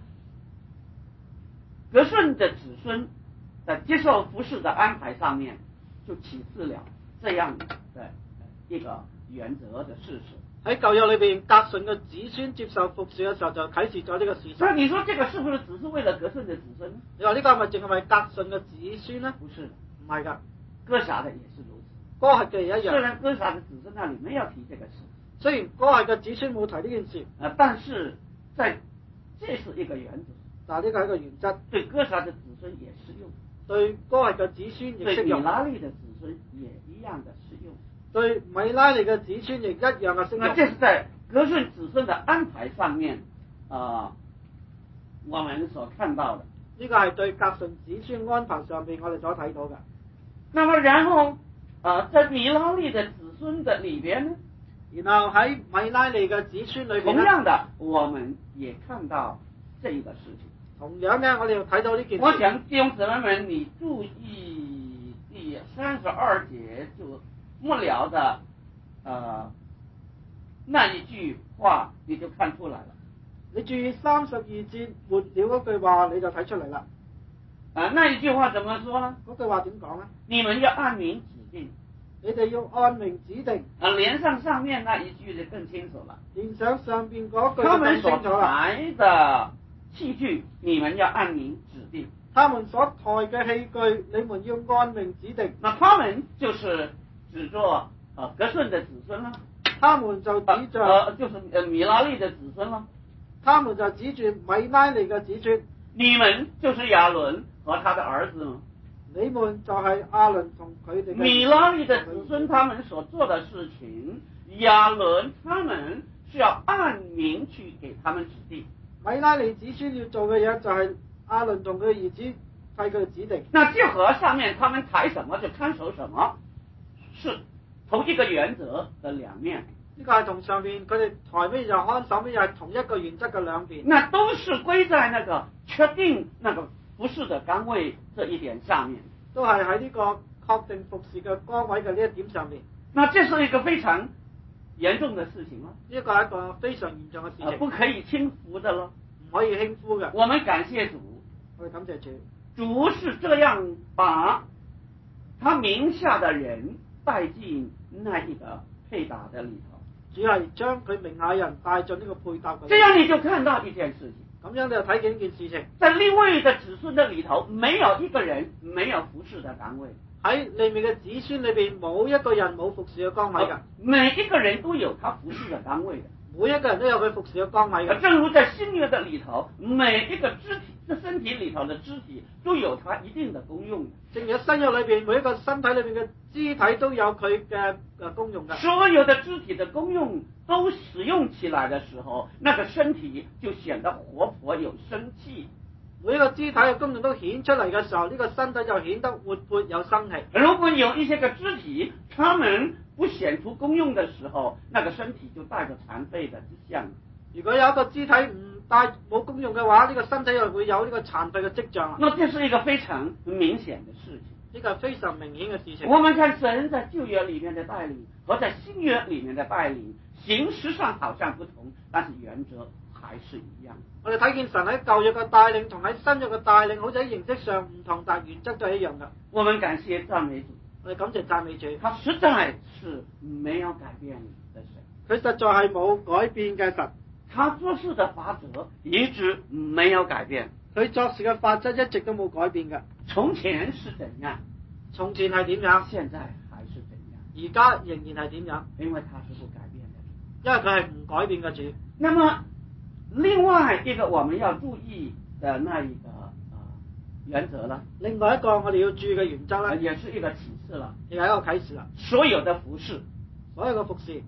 革順的子孫在接受服侍的安排上面，就啟示了這樣的一個原則的事實。 喺舊約裏邊，革順嘅子孫接受服侍嘅時候，就啟示咗呢個事實。 所以你說這個是不是只是為了革順的子孫呢？ 你話呢個係咪淨係為革順嘅子孫呢？ 不是， 唔係噶， 哥撒的也是如此。 哥轄嘅一樣。雖然哥撒的子孫那裡沒有提這個事， 雖然哥轄嘅子孫冇提呢件事， 呃，但是在這是一個原則。 但係呢個係一個原則， 對哥撒的子孫也適用， 對哥轄嘅子孫亦適用， 對米拉利的子孫也一樣的適用。 對米拉利嘅子孫亦一樣嘅適用。 那這是在革順子孫的安排上面，啊、呃，我們所看到的。 呢個係對革順子孫安排上邊我哋所睇到嘅。 那麼然後，啊、呃，在米拉利的子孫的裡邊呢， 然後喺米拉利嘅子孫裏邊， 同樣的，我們也看到這一個事情。 同樣嘅，我哋又睇到呢件事。 我想弟兄姊妹們，你注意第三十二節就末了的，呃，那一句話，你就看出來了。 你注意三十二節末了嗰句話，你就睇出嚟啦。 啊，那一句話怎麼說呢？ 嗰句話點講呢？ 你們要按名指定。 你哋要按名指定。 啊，連上上面那一句就更清楚了。 連上上邊嗰句就他們所更清楚啦。 抬的器具，你們要按名指定。 他們所抬嘅器具，你們要按名指定。 那他們就是指着呃革順的子孫啦。 他們就指着呃就是呃米拉利的子孫啦。 他們就指住米拉利嘅子孫。 你們就是亞倫和他的兒子嗎？ 你們就係亞倫同佢哋。 米拉利的子孫他們所做的事情，亞倫他們是要按名去給他們指定。 米拉利子孫要做嘅嘢就係亞倫同佢兒子替佢指定。 那就和上面他們抬什麼就看守什麼，是同一個原則的兩面。 呢個係同上面佢哋抬咩就看守咩，又係同一個原則嘅兩邊。 那都是歸在那個確定那個服侍的崗位這一點上面， 都係喺呢個確定服侍嘅崗位嘅呢一點上面。 那這是一個非常嚴重的事情咯。 呢個係一個非常嚴重嘅事情， 不可以輕忽的咯， 唔可以輕忽嘅。 我們感謝主， 我哋感謝主。 主是這樣把他名下的人帶進那一個配搭的裡頭。 主係將佢名下人帶進呢個配搭嘅。 這樣你就看到一件事情， 咁樣你就睇見一件事情， 在利未的子孫的裡頭，沒有一個人沒有服侍的崗位。 喺利未嘅子孫裏邊，冇一個人冇服侍嘅崗位㗎。 每一個人都有他服侍的崗位的， 每一個人都有佢服侍嘅崗位嘅。 正如在新約的裡頭，每一個肢體，這身體裡頭的肢體都有它一定的功用的。 正如新約裏邊，每一個身體裏邊嘅肢體都有佢嘅誒功用嘅。 所有的肢體的功用都使用起來的時候，那個身體就顯得活潑有生氣。 每一個肢體嘅功能都顯出嚟嘅時候，呢個身體就顯得活潑有生氣。 如果有一些個肢體，他們不顯出功用的時候，那個身體就帶着殘廢的跡象。 如果有一個肢體唔帶冇功用嘅話，呢個身體又會有呢個殘廢嘅跡象。 那這是一個非常明顯的事情。 呢個係非常明顯嘅事情。 我們看神在舊約裡面的帶領和在新約裡面的帶領，形式上好像不同，但是原則還是一樣。 我哋睇見神喺舊約嘅帶領同喺新約嘅帶領，好似喺形式上唔同，但原則都係一樣嘅。 我們感謝讚美主， 我哋感謝讚美主， 他實在是沒有改變的神， 佢實在係冇改變嘅神， 他做事的法則一直沒有改變， 佢做事嘅法則一直都冇改變嘅。 從前是怎樣， 從前係點樣， 現在還是怎樣， 而家仍然係點樣， 因為他是不改變的， 因為佢係唔改變嘅主。 那麼另外一個我們要注意的那一個呃原則了， 另外一個我哋要注意嘅原則咧， 也是一個啟示了， 亦係一個啟示啦。 所有的服侍， 所有嘅服侍，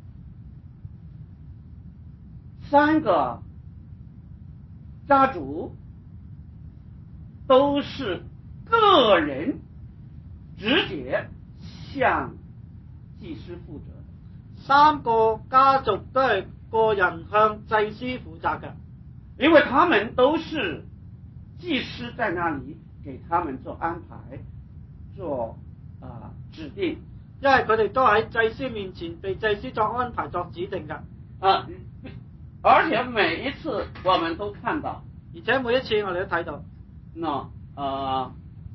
三個家族都是個人直接向祭司負責的。 三個家族都係個人向祭司負責嘅， 因為他們都是祭司在那裡給他們做安排、做啊、呃、指定， 因為佢哋都喺祭司面前被祭司作安排、作指定嘅。 啊，而且每一次我們都看到， 而且每一次我哋都睇到， 那呃，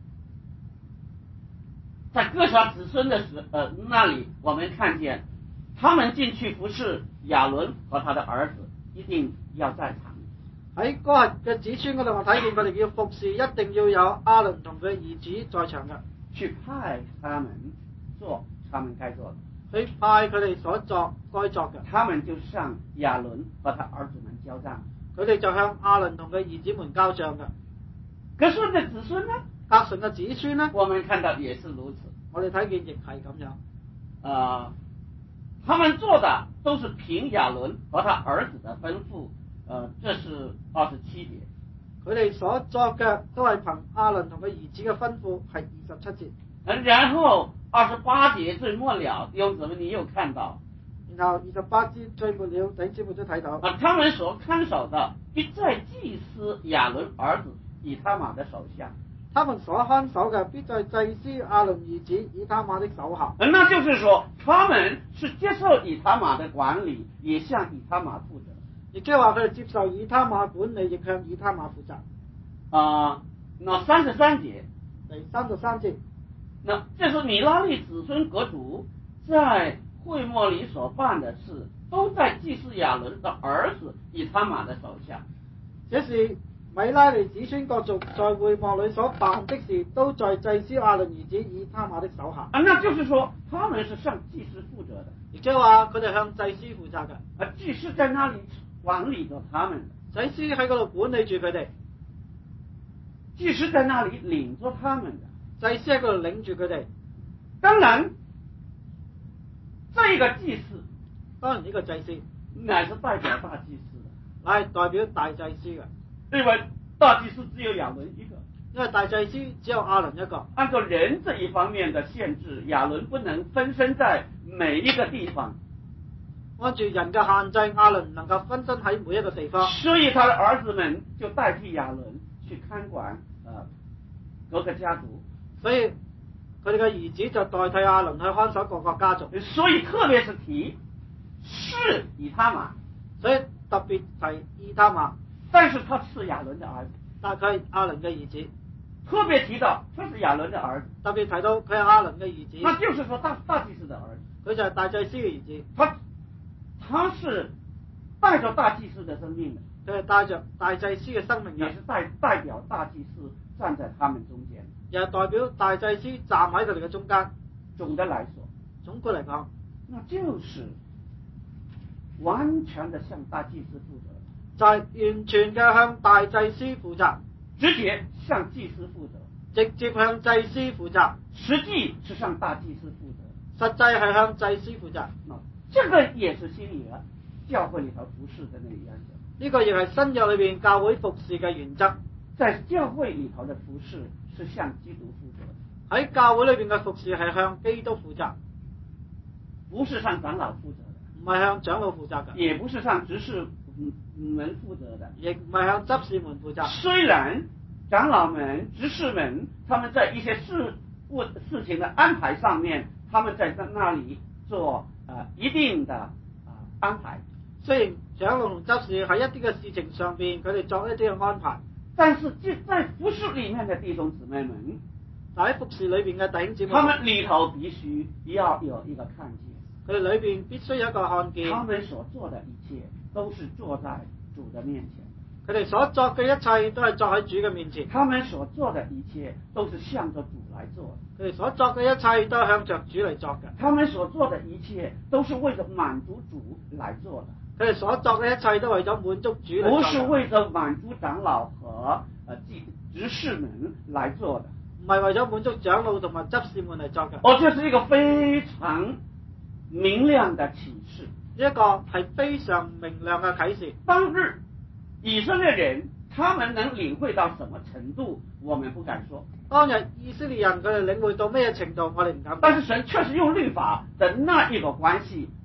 在各小子孫的時呃那裡，我們看見他們進去服侍亞倫和他的兒子，一定要在場。 喺嗰日嘅子孫嗰度，我睇見佢哋要服侍，一定要有亞倫同佢兒子在場嘅， 去派他們做他們該做的。 去派佢哋所作該作嘅， 他們就向亞倫和他兒子們交賬， 佢哋就向亞倫同佢兒子們交賬嘅。 革順的子孫呢？ 革順嘅子孫呢？ 我們看到也是如此。 我哋睇見亦係咁樣。 啊、呃，他們做的都是憑亞倫和他兒子的吩咐，呃，這是二十七節。 佢哋所作嘅都係憑亞倫同佢兒子嘅吩咐，係二十七節。 然後二十八節最末了，弟兄姊妹你又看到， 然後二十八節最末了，弟兄姊妹都睇到。 啊，他們所看守的必在祭司亞倫兒子以他瑪的手下。 他們所看守嘅必在祭司亞倫兒子以他瑪的手下。 那就是說，他們是接受以他瑪的管理，也向以他瑪負責。 亦即係話佢哋接受以他瑪管理，亦向以他瑪負責。 啊，那三十三節， 第三十三節。 那這是米拉利子孫各族在會幕裏所辦的事，都在祭司亞倫的兒子以他瑪的手下。 這是米拉利子孫各族在會幕裏所辦的事，都在祭司亞倫兒子以他瑪的手下。 啊，那就是說，他們是向祭司負責的。 亦即係話佢哋向祭司負責嘅。 啊，祭司在那裏管理着他們， 祭司喺嗰度管理住佢哋， 祭司在那裏領着他們的。 祭司喺嗰度領住佢哋。 當然，這個祭司， 當然呢個祭司乃是代表大祭司的， 乃係代表大祭司嘅。 因為大祭司只有亞倫一個， 因為大祭司只有亞倫一個。 按照人這一方面的限制，亞倫不能分身在每一個地方。 按住人嘅限制，亞倫唔能夠分身喺每一個地方。 所以他的兒子們就代替亞倫去看管呃各個家族。 所以佢哋嘅兒子就代替亞倫去看守各個家族。 所以特別是提是以他瑪， 所以特別提以他瑪， 但是他是亞倫的兒子， 但佢係亞倫嘅兒子。 特別提到他是亞倫的兒子， 特別提到佢係亞倫嘅兒子， 那就是說大大祭司的兒子， 佢就係大祭司嘅兒子。 他他是帶着大祭司的生命的， 佢係帶着大祭司嘅生命， 也是代代表大祭司站在他們中間， 又係代表大祭司站喺佢哋嘅中間。 總的來說， 總括嚟講， 那就是完全的向大祭司負責， 就係完全嘅向大祭司負責， 直接向祭司負責， 直接向祭司負責， 實際是向大祭司負責， 實際係向祭司負責。 那這個也是新約教會裏頭服侍的那個原則。 呢個亦係新約裏邊教會服侍嘅原則。 在教會裏頭的服侍是向基督負責， 喺教會裏邊嘅服侍係向基督負責， 不是向長老負責的， 唔係向長老負責嘅， 也不是向執事們負責的， 亦唔係向執事們負責。 雖然長老們、執事們，他們在一些事物事情的安排上面，他們在那裏做呃一定的啊、呃、安排。 雖然長老同執事喺一啲嘅事情上邊，佢哋作一啲嘅安排， 但是即在服事裏面的弟兄姊妹們， 但喺服事裏邊嘅弟兄姊妹， 他們裏頭必須要有一個看見， 佢哋裏邊必須有一個看見， 他們所做的一切都是坐在主的面前， 佢哋所作嘅一切都係作喺主嘅面前， 他們所做的一切都是向着主來做的， 佢哋所作嘅一切都係向着主嚟作嘅， 他們所做的一切都是為了滿足主來做的。 佢哋所作嘅一切都為咗滿足主嚟做嘅， 不是為咗滿足長老和呃執事們來做的， 唔係為咗滿足長老同埋執事們嚟作嘅。 哦，這是一個非常明亮的啟示。 呢一個係非常明亮嘅啟示。 當日以色列人他們能領會到什麼程度，我們不敢說。 當日以色列人佢哋領會到咩程度，我哋唔敢講。 但是神確實用律法的那一個關係，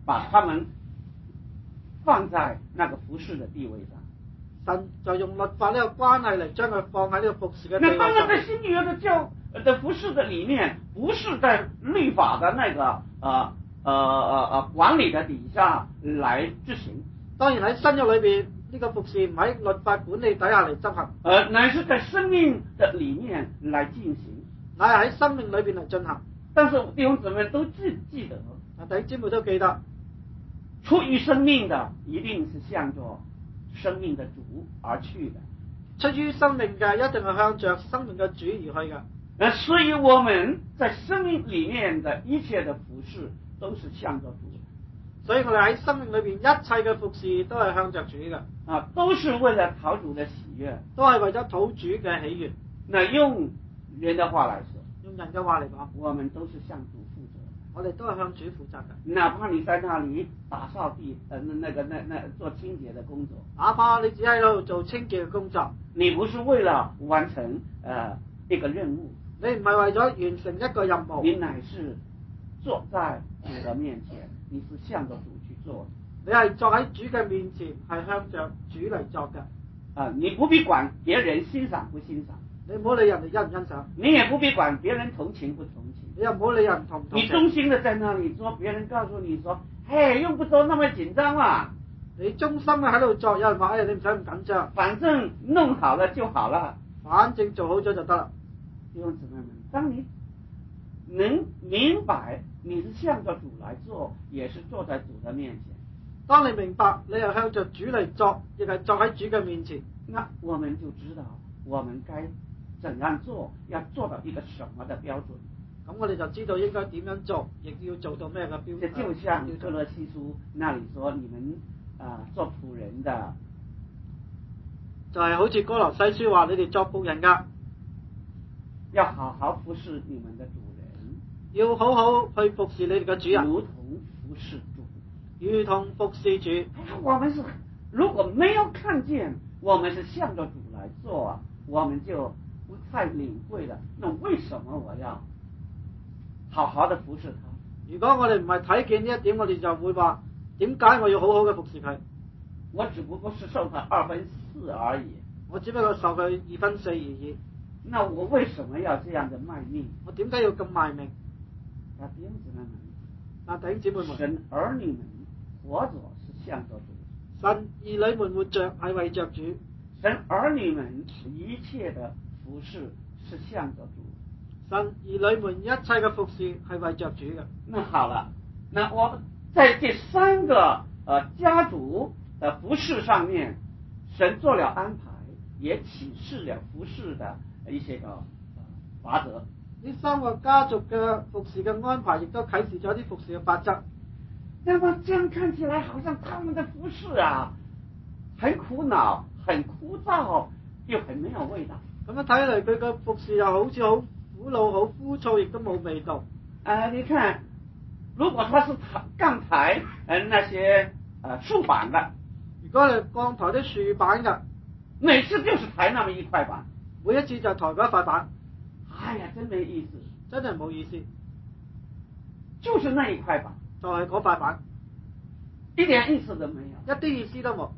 把他們放在那個服侍的地位上。 神就用律法呢個關係嚟將佢放喺呢個服侍嘅地位那當然，在上。 新約的教的服侍的裡面，不是在律法的那個呃呃呃呃管理的底下來執行。 當然喺新約裏邊，呢個服侍唔喺律法管理底下嚟執行， 呃，乃是在生命的裡面來進行， 乃係喺生命裏邊嚟進行。 但是弟兄姊妹都記記得， 啊，弟兄姊妹都記得， 出於生命的一定是向着生命的主而去的。 出於生命嘅一定係向着生命嘅主而去嘅。 呃，所以我們在生命裡面的一切的服事都是向着主的。 所以我哋喺生命裏邊一切嘅服侍都係向着主嘅。 啊，都是為了討主的喜悅， 都係為咗討主嘅喜悅。 那用人的話來說， 用人嘅話嚟講， 我們都是向主負責。 我哋都係向主負責嘅。 哪怕你在那裡打掃地，呃，那個那那做清潔的工作， 哪怕你只喺度做清潔嘅工作， 你不是為了完成呃一個任務， 你唔係為咗完成一個任務， 你乃是坐在主的面前，你是向着主去做的。 你係坐喺主嘅面前，係向着主嚟作嘅。 啊，你不必管別人欣賞不欣賞， 你唔好理人哋欣唔欣賞， 你也不必管別人同情不同情， 你又唔好理人同唔同情。 你忠心的在那裡做，別人告訴你說，嘿，用不着那麼緊張嘛， 你忠心嘅喺度作，有人話，哎，你唔使咁緊張， 反正弄好了就好了， 反正做好咗就得啦。 弟兄姊妹們，當你能明白你是向着主來做，也是坐在主的面前， 當你明白你係向着主嚟作，亦係作喺主嘅面前， 那我們就知道我們該怎樣做，要做到一個什麼的標準。 咁我哋就知道應該點樣做，亦要做到咩嘅標準。 就像歌羅西書那裡說，你們啊、呃、做僕人的， 就係好似歌羅西書話，你哋作僕人噶， 要好好服侍你們的主人， 要好好去服侍你哋嘅主人， 如同服侍主， 如同服侍主。 我們是如果沒有看見我們是向着主來做啊，我們就不太領會了。那為什麼我要好好的服侍他？ 如果我哋唔係睇見呢一點，我哋就會話，點解我要好好嘅服侍佢？ 我只不過是受他二分四而已， 我只不過受佢二分四而已。 那我為什麼要這樣的賣命？ 我點解要咁賣命？ 啊，弟兄姊妹們， 啊，弟兄姊妹們， 神兒女們活着是向着主， 神兒女們活着係為着主， 神兒女們一切的服事是向着主， 神兒女們一切嘅服侍係為着主嘅。 那好了，那我在這三個呃家族的服事上面，神做了安排，也啟示了服事的一些個、呃、法則。 呢三個家族嘅服侍嘅安排，亦都啟示咗啲服侍嘅法則。 那麼這樣看起來，好像他們的服事啊，很苦惱、很枯燥，又很沒有味道。 咁樣睇嚟，佢個服侍又好似好苦惱、好枯燥，亦都冇味道。 啊、呃，你看，如果他是鋼台，呃，那些呃豎板的， 如果係鋼台啲豎板嘅， 每次就是抬那麼一塊板， 每一次就抬嗰一塊板。 哎呀，真沒意思， 真係冇意思， 就是那一塊板， 就係嗰塊板， 一點意思都沒有， 一啲意思都冇。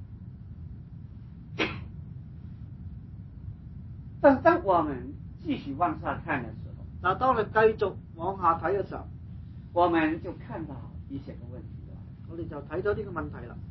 但當我們繼續往下看的時候， 嗱，當你繼續往下睇嘅時候， 我們就看到一些個問題啦。 我哋就睇到呢個問題啦。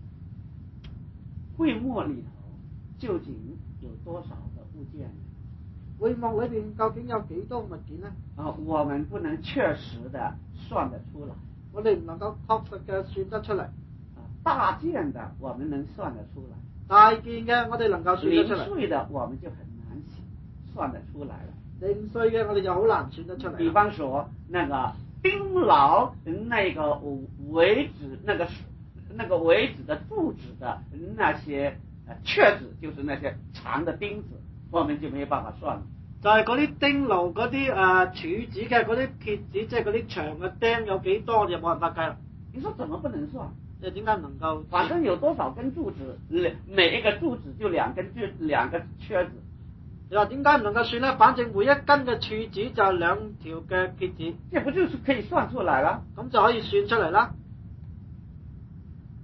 會幕裏頭究竟有多少的物件呢？ 會幕裏邊究竟有幾多物件呢？ 啊，我們不能確實的算得出來。 我哋唔能夠確實嘅算得出嚟。 啊，大件的我們能算得出來， 大件嘅我哋能夠算得出嚟。 零碎的我們就很難算得出來了。 零碎嘅我哋就好難算得出嚟。 比方說，那個釘牢那個圍子，那個那個圍子的柱子的那些呃橛子，就是那些長的釘子，我們就沒有辦法算了。 就係嗰啲釘牢嗰啲誒柱子嘅嗰啲橛子，即係嗰啲長嘅釘有幾多，就冇辦法計啦。 你說怎麼不能算？ 你點解唔能夠？ 反正有多少根柱子，每一個柱子就兩根橛，兩個橛子。 你話點解唔能夠算呢？反正每一根嘅柱子就係兩條嘅橛子， 這不就是可以算出來了？ 咁就可以算出嚟啦。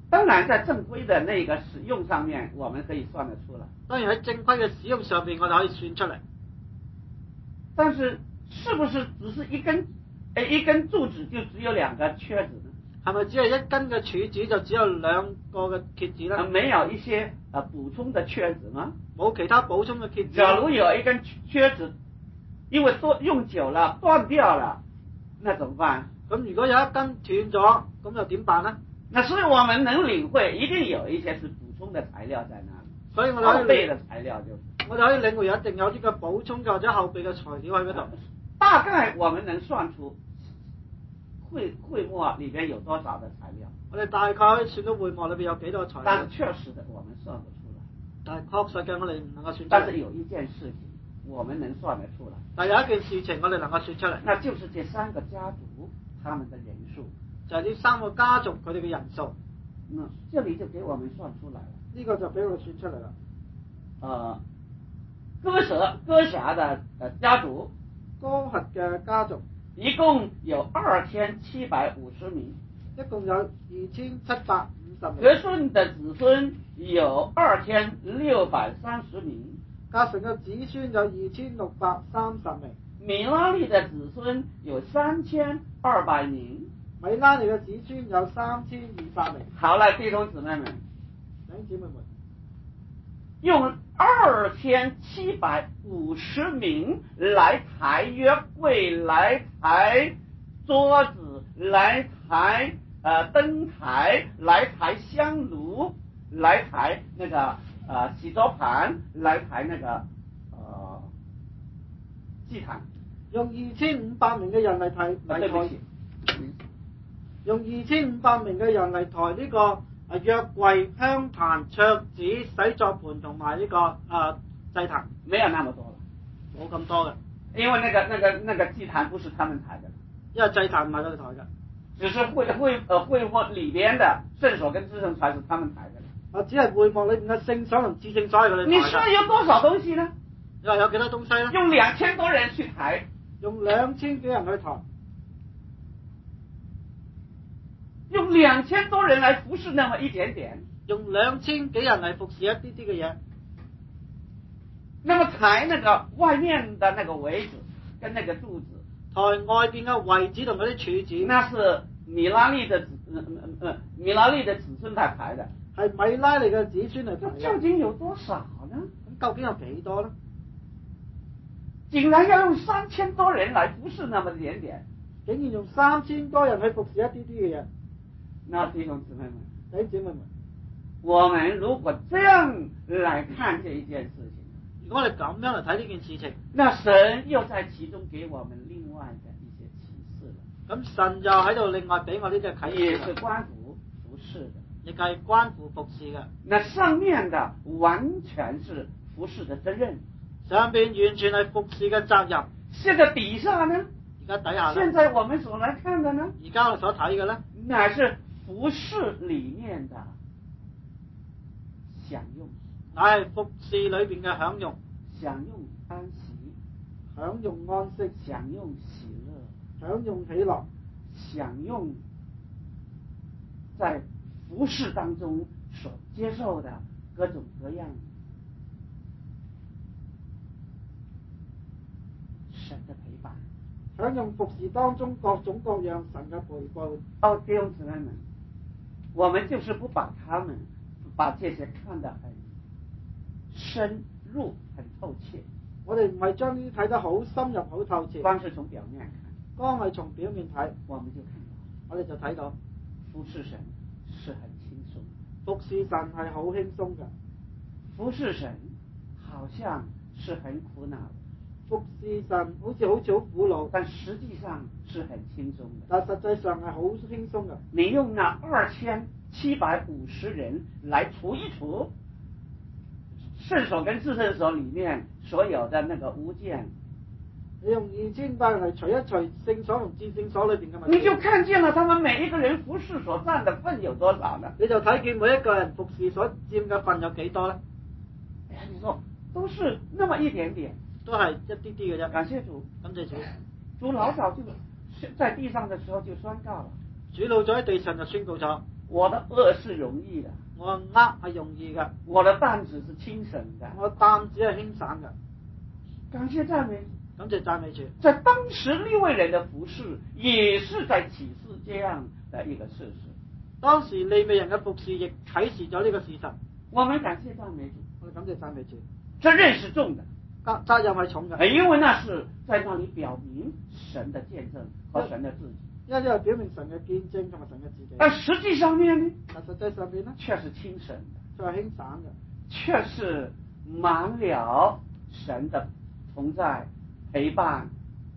當然在正規的那個使用上面，我們可以算得出來。 當然喺正規嘅使用上面，我哋可以算出嚟。 但是，是不是只是一根誒一根柱子就只有兩個橛子呢？ 係咪只係一根嘅柱子就只有兩個嘅橛子呢？ 沒有一些誒補充的橛子嗎？ 冇其他補充嘅橛子。 假如有一根橛子，因為多用久了斷掉了，那怎麼辦？ 咁如果有一根斷咗，咁又點辦呢？ 那所以我們能領會，一定有一些是補充的材料在那裡。 所以我哋可以後備的材料就是。 我哋可以領會一定有呢個補充嘅或者後備嘅材料喺嗰度。 大概我們能算出會會幕裏邊有多少的材料。 我哋大概可以算到會幕裏邊有幾多材料。 但是確實的，我們算不出來。 但係確實嘅，我哋唔能夠算出來。 但是有一件事情，我們能算得出來。 但有一件事情，我哋能夠算出嚟， 那就是這三個家族他們的人數， 就係呢三個家族佢哋嘅人數。 那這裡就給我們算出來了。 呢個就俾我哋算出嚟啦。 呃，哥舍哥轄的呃家族， 哥轄嘅家族一共有二千七百五十名， 一共有二千七百五十名。 革順的子孫有二千六百三十名， 革順嘅子孫有二千六百三十名。 米拉利的子孫有三千二百名， 米拉利嘅子孫有三千二百名。 好了，弟兄姊妹們， 弟兄姊妹們， 用二千七百五十名來抬約櫃，來抬桌子，來抬呃燈台，來抬香爐，來抬那個呃洗桌盤，來抬那個呃祭壇。 用二千五百名嘅人嚟抬嚟抬，用二千五百名嘅人嚟抬呢個啊約櫃、香壇、桌子、洗作盤同埋呢個啊祭壇。 沒有那麼多了， 冇咁多嘅， 因為那個那個那個祭壇不是他們抬的， 因為祭壇唔係佢哋抬嘅， 只是會會呃會幕裏邊的聖所跟至聖才是他們抬的。 啊，只係會幕裏邊嘅聖所同至聖所係佢哋抬嘅。 你說有多少東西呢？ 你話有幾多東西咧？ 用兩千多人去抬， 用兩千幾人去抬， 用兩千多人來服侍那麼一點點， 用兩千幾人嚟服侍一啲啲嘅嘢。 那麼抬那個外面的那個位置跟那個柱子， 抬外邊嘅位置同嗰啲柱子， 那是米拉利的子，呃呃米拉利的子孫來抬的， 係米拉利嘅子孫嚟抬嘅。 究竟有多少呢？ 咁究竟有幾多呢？ 竟然要用三千多人來服侍那麼一點點， 竟然用三千多人去服侍一啲啲嘅嘢。 那弟兄姊妹們， 弟兄姊妹們， 我們如果這樣來看這一件事情， 如果我哋咁樣嚟睇呢件事情， 那神又在其中給我們另外的一些啟示了。 咁神又喺度另外俾我呢隻啟示， 也是關乎服侍的， 亦係關乎服侍嘅。 那上面的完全是服侍的責任， 上邊完全係服侍嘅責任。 現在底下呢？ 而家底下呢？ 現在我們所來看的呢？ 而家我哋所睇嘅咧， 乃是服侍裏面的享用， 乃係服侍裏邊嘅享用， 享用安息， 享用安息， 享用喜樂， 享用喜樂， 享用在服侍當中所接受的各種各樣神的陪伴， 享用服侍當中各種各樣神嘅陪伴。 哦，弟兄姊妹們，我們就是不把他們把這些看得很深入、很透徹。 我哋唔係將呢啲睇得好深入、好透徹， 光是從表面看， 光係從表面睇， 我們就看到， 我哋就睇到服侍神是很輕鬆， 服侍神係好輕鬆嘅， 服侍神好像是很苦惱， 服侍神好似好似好苦惱， 但實際上是很輕鬆的。 但實際上係好輕鬆嘅。 你用那二千七百五十人來除一除聖所跟至聖所裏面所有的那個物件， 你用二千百人嚟除一除聖所同至聖所裏邊嘅物， 你就看見了他們每一個人服侍所佔的份有多少呢？ 你就睇見每一個人服侍所佔嘅份有幾多呢？ 哎呀，你說都是那麼一點點， 都係一啲啲嘅啫。 感謝主， 感謝主， 主老早就在地上的時候就宣告了， 主老早喺地上就宣告咗， 我的惡是容易的， 我呃係容易嘅， 我的擔子是輕省的。 我擔子係輕省嘅。 感謝讚美， 感謝讚美主。 在當時利未人的服事，也是在啟示這樣的一個事實。 當時利未人嘅服事亦啟示咗呢個事實。 我們感謝讚美主， 我哋感謝讚美主。 這任是重的， 責責任係重嘅， 因為那是在那裏表明神的見證和神的自己。 因為呢個表明神嘅見證同埋神嘅自己。 而實際上面呢， 但實際上面呢， 卻是輕省的， 佢係輕省嘅， 卻是滿了神的同在陪伴，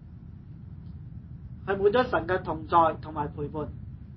係滿咗神嘅同在同埋陪伴。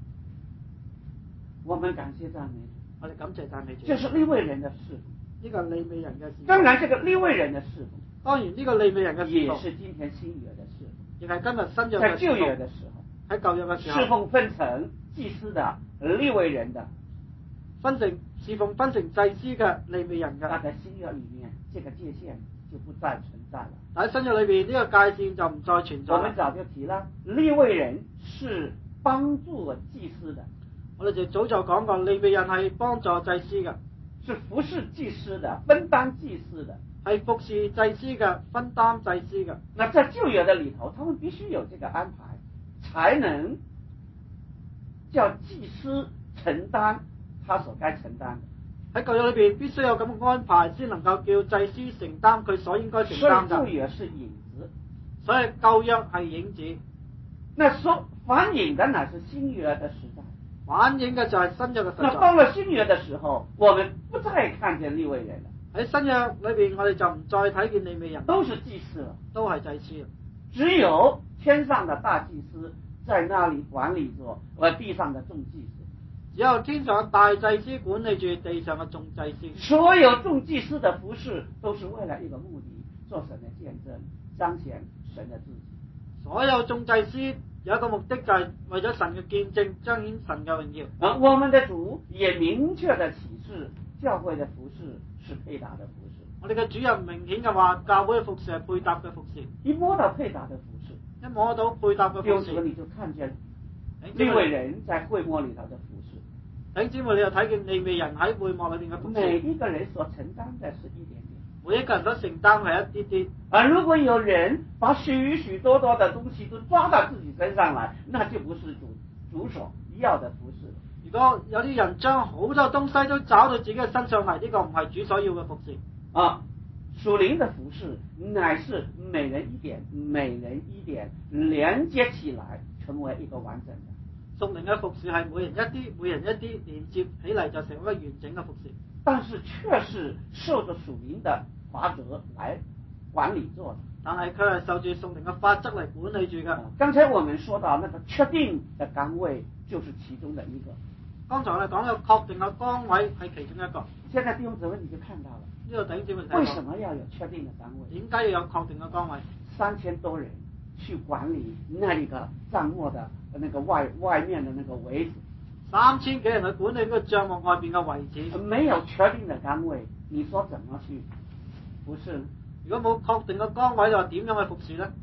我們感謝讚美主， 我哋感謝讚美主。 這是利未人的侍奉， 呢個利未人嘅侍奉。 當然，這個利未人的侍奉， 當然呢個利未人嘅侍也奉， 是今天新約的侍奉。 亦係今日新約在嘅侍奉。 舊約的時候， 喺舊約嘅時候， 侍奉分成祭司的、利未人的， 分成侍奉分成祭司嘅、利未人嘅。 那在新約裏面，這個界限就不再存在了。 喺新約裏邊，呢個界線就唔再存在。 我們早就提了，利未人是幫助祭司的， 我哋就早就講過，利未人係幫助祭司嘅， 是服侍祭司的，分擔祭司的， 係服侍祭司嘅，分擔祭司嘅。 那在舊約的裏頭，他們必須有這個安排，才能叫祭司承擔他所該承擔的。 喺舊約裏邊必須有咁嘅安排，先能夠叫祭司承擔佢所應該承擔嘅。 所以舊約是影子， 所以舊約係影子。 那所反映的乃是新約的時代， 反映嘅就係新約嘅時代。 那到了新約的時候，我們不再看見利未人了。 喺新約裏邊，我哋就唔再睇見利未人， 都是祭司了， 都係祭司。 只有天上的大祭司在那裏管理着，而地上的眾祭司。 只有天上大祭司管理住地上嘅眾祭司。 所有眾祭司的服事都是為了一個目的，做神的見證，彰顯神的自己。 所有眾祭司有一個目的，就係為咗神嘅見證，彰顯神嘅榮耀。 而我們的主也明確的啟示，教會的服事是配搭的服事。 我哋嘅主任明顯嘅話，教會嘅服事係配搭嘅服事。 一摸到配搭的服事， 一摸到配搭嘅服事， 你就看見利未人在會幕裏頭的服事。 弟兄姊妹，你又睇見利未人喺會幕裏邊嘅服事。 每一個人所承擔的是一點點， 每一個人所承擔係一啲啲。 而如果有人把許許多多的東西都抓到自己身上來，那就不是主主所要的服事。 如果有啲人將好多東西都找到自己嘅身上嚟，呢個唔係主所要嘅服事。 啊，屬靈的服事乃是每人一點，每人一點連接起來，成為一個完整的。 屬靈嘅服事係每人一啲，每人一啲連接起嚟就成為一個完整嘅服事。 但是卻是受着屬靈的法則來管理做的。 但係佢係受住屬靈嘅法則嚟管理住嘅。 剛才我們說到那個確定的崗位，就是其中的一個。 剛才我哋講到確定嘅崗位係其中一個。 現在弟兄姊妹你就看到了， 呢個弟兄姊妹睇到， 為什麼要有確定的崗位？ 點解要有確定嘅崗位？ 三千多人去管理那一個帳幕的那個外外面的那個圍子， 三千幾人去管理呢個帳幕外邊嘅圍子， 沒有確定的崗位，你說怎麼去服事？ 如果冇確定嘅崗位，就話點樣去服事呢？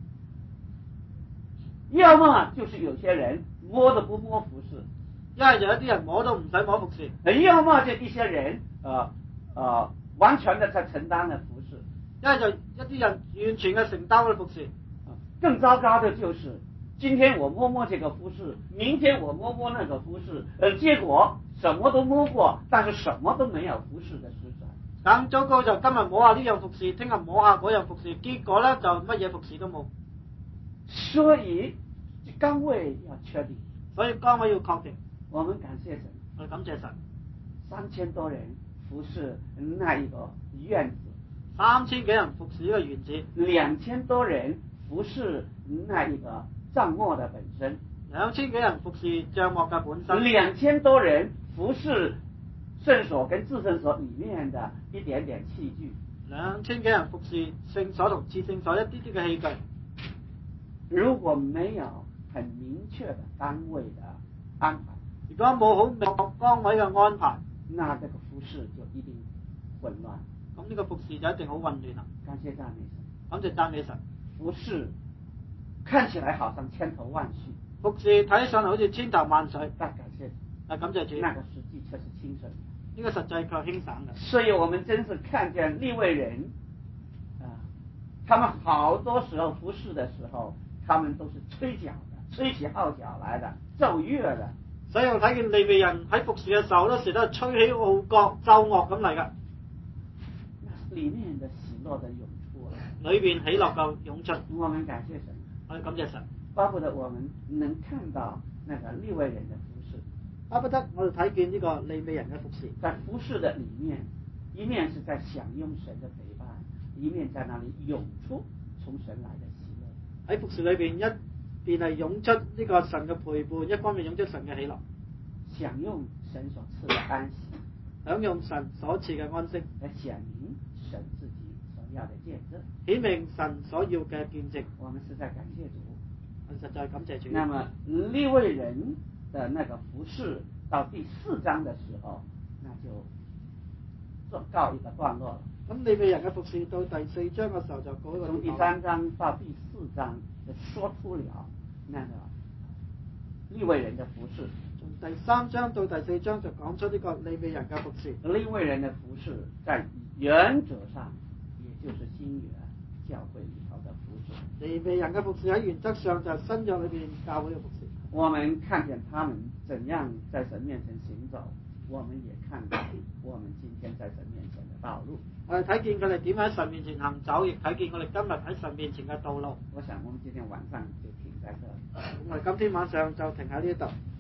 要麼就是有些人摸都不摸服事， 一係就有啲人摸都唔使摸服事， 要麼就一些人呃呃完全的在承擔的服事， 一係就一啲人完全嘅承擔嘅服事。 更糟糕的就是今天我摸摸這個服事，明天我摸摸那個服事，呃結果什麼都摸過，但是什麼都沒有服事的實在。 更糟糕就今日摸下呢樣服事，聽日摸下嗰樣服事，結果咧就乜嘢服事都冇。 所以崗位要確定， 所以崗位要確定。 我們感謝神， 我哋感謝神。 三千多人服侍那一個院子， 三千幾人服侍呢個園子， 兩千多人服侍那一個帳幕的本身， 兩千幾人服侍帳幕嘅本身， 兩千多人服侍聖所跟至聖所裏面的一點點器具， 兩千幾人服侍聖所同至聖所一啲啲嘅器具。 如果沒有很明確的單位的安排， 如果冇好明確崗位嘅安排， 那這個服侍就一定混亂。 咁呢個服侍就一定好混亂啦。 感謝讚美神， 感謝讚美神。 服侍看起來好像千頭萬緒， 服侍睇上嚟好似千頭萬緒， 但感謝， 啊，感謝主。 那個實際卻是輕省的。 呢個實際卻輕省嘅。 所以我們真是看見利未人啊，他們好多時候服侍的時候，他們都是吹角的，吹起號角來的，奏樂的。 所以我睇見利未人喺服侍嘅時候，好多時都係吹起號角、奏樂咁嚟㗎。 裏面的喜樂的湧出啊， 裏邊喜樂嘅湧出。 我們感謝神， 我哋感謝神， 巴不得我們能看到那個利未人的服侍， 巴不得我哋睇見呢個利未人嘅服侍。 在服侍的裏面，一面是在享用神的陪伴，一面在那裏湧出從神來的喜樂。 喺服侍裏邊，一邊係湧出呢個神嘅陪伴，一方面湧出神嘅喜樂， 享用神所賜的安息， 享用神所賜嘅安息， 來顯明神自己所要的見證， 顯明神所要嘅見證。 我們實在感謝主， 我實在感謝主。 那麼利未人的那個服侍到第四章的時候，那就做告一個段落了。 咁利未人嘅服侍到第四章嘅時候就告一個段落。 從第三章到第四章就說出了那個利未人的服侍。 從第三章到第四章就講出呢個利未人嘅服侍。 利未人的服侍在原則上，也就是新約教會裏頭的服侍。 利未人嘅服侍喺原則上就係新約裏邊教會嘅服侍。 我們看見他們怎樣在神面前行走，我們也看到我們今天在神面前的道路。 我哋睇見佢哋點喺神面前行走，亦睇見我哋今日喺神面前嘅道路。 我想我們今天晚上就停在這裡。 我哋今天晚上就停喺呢度。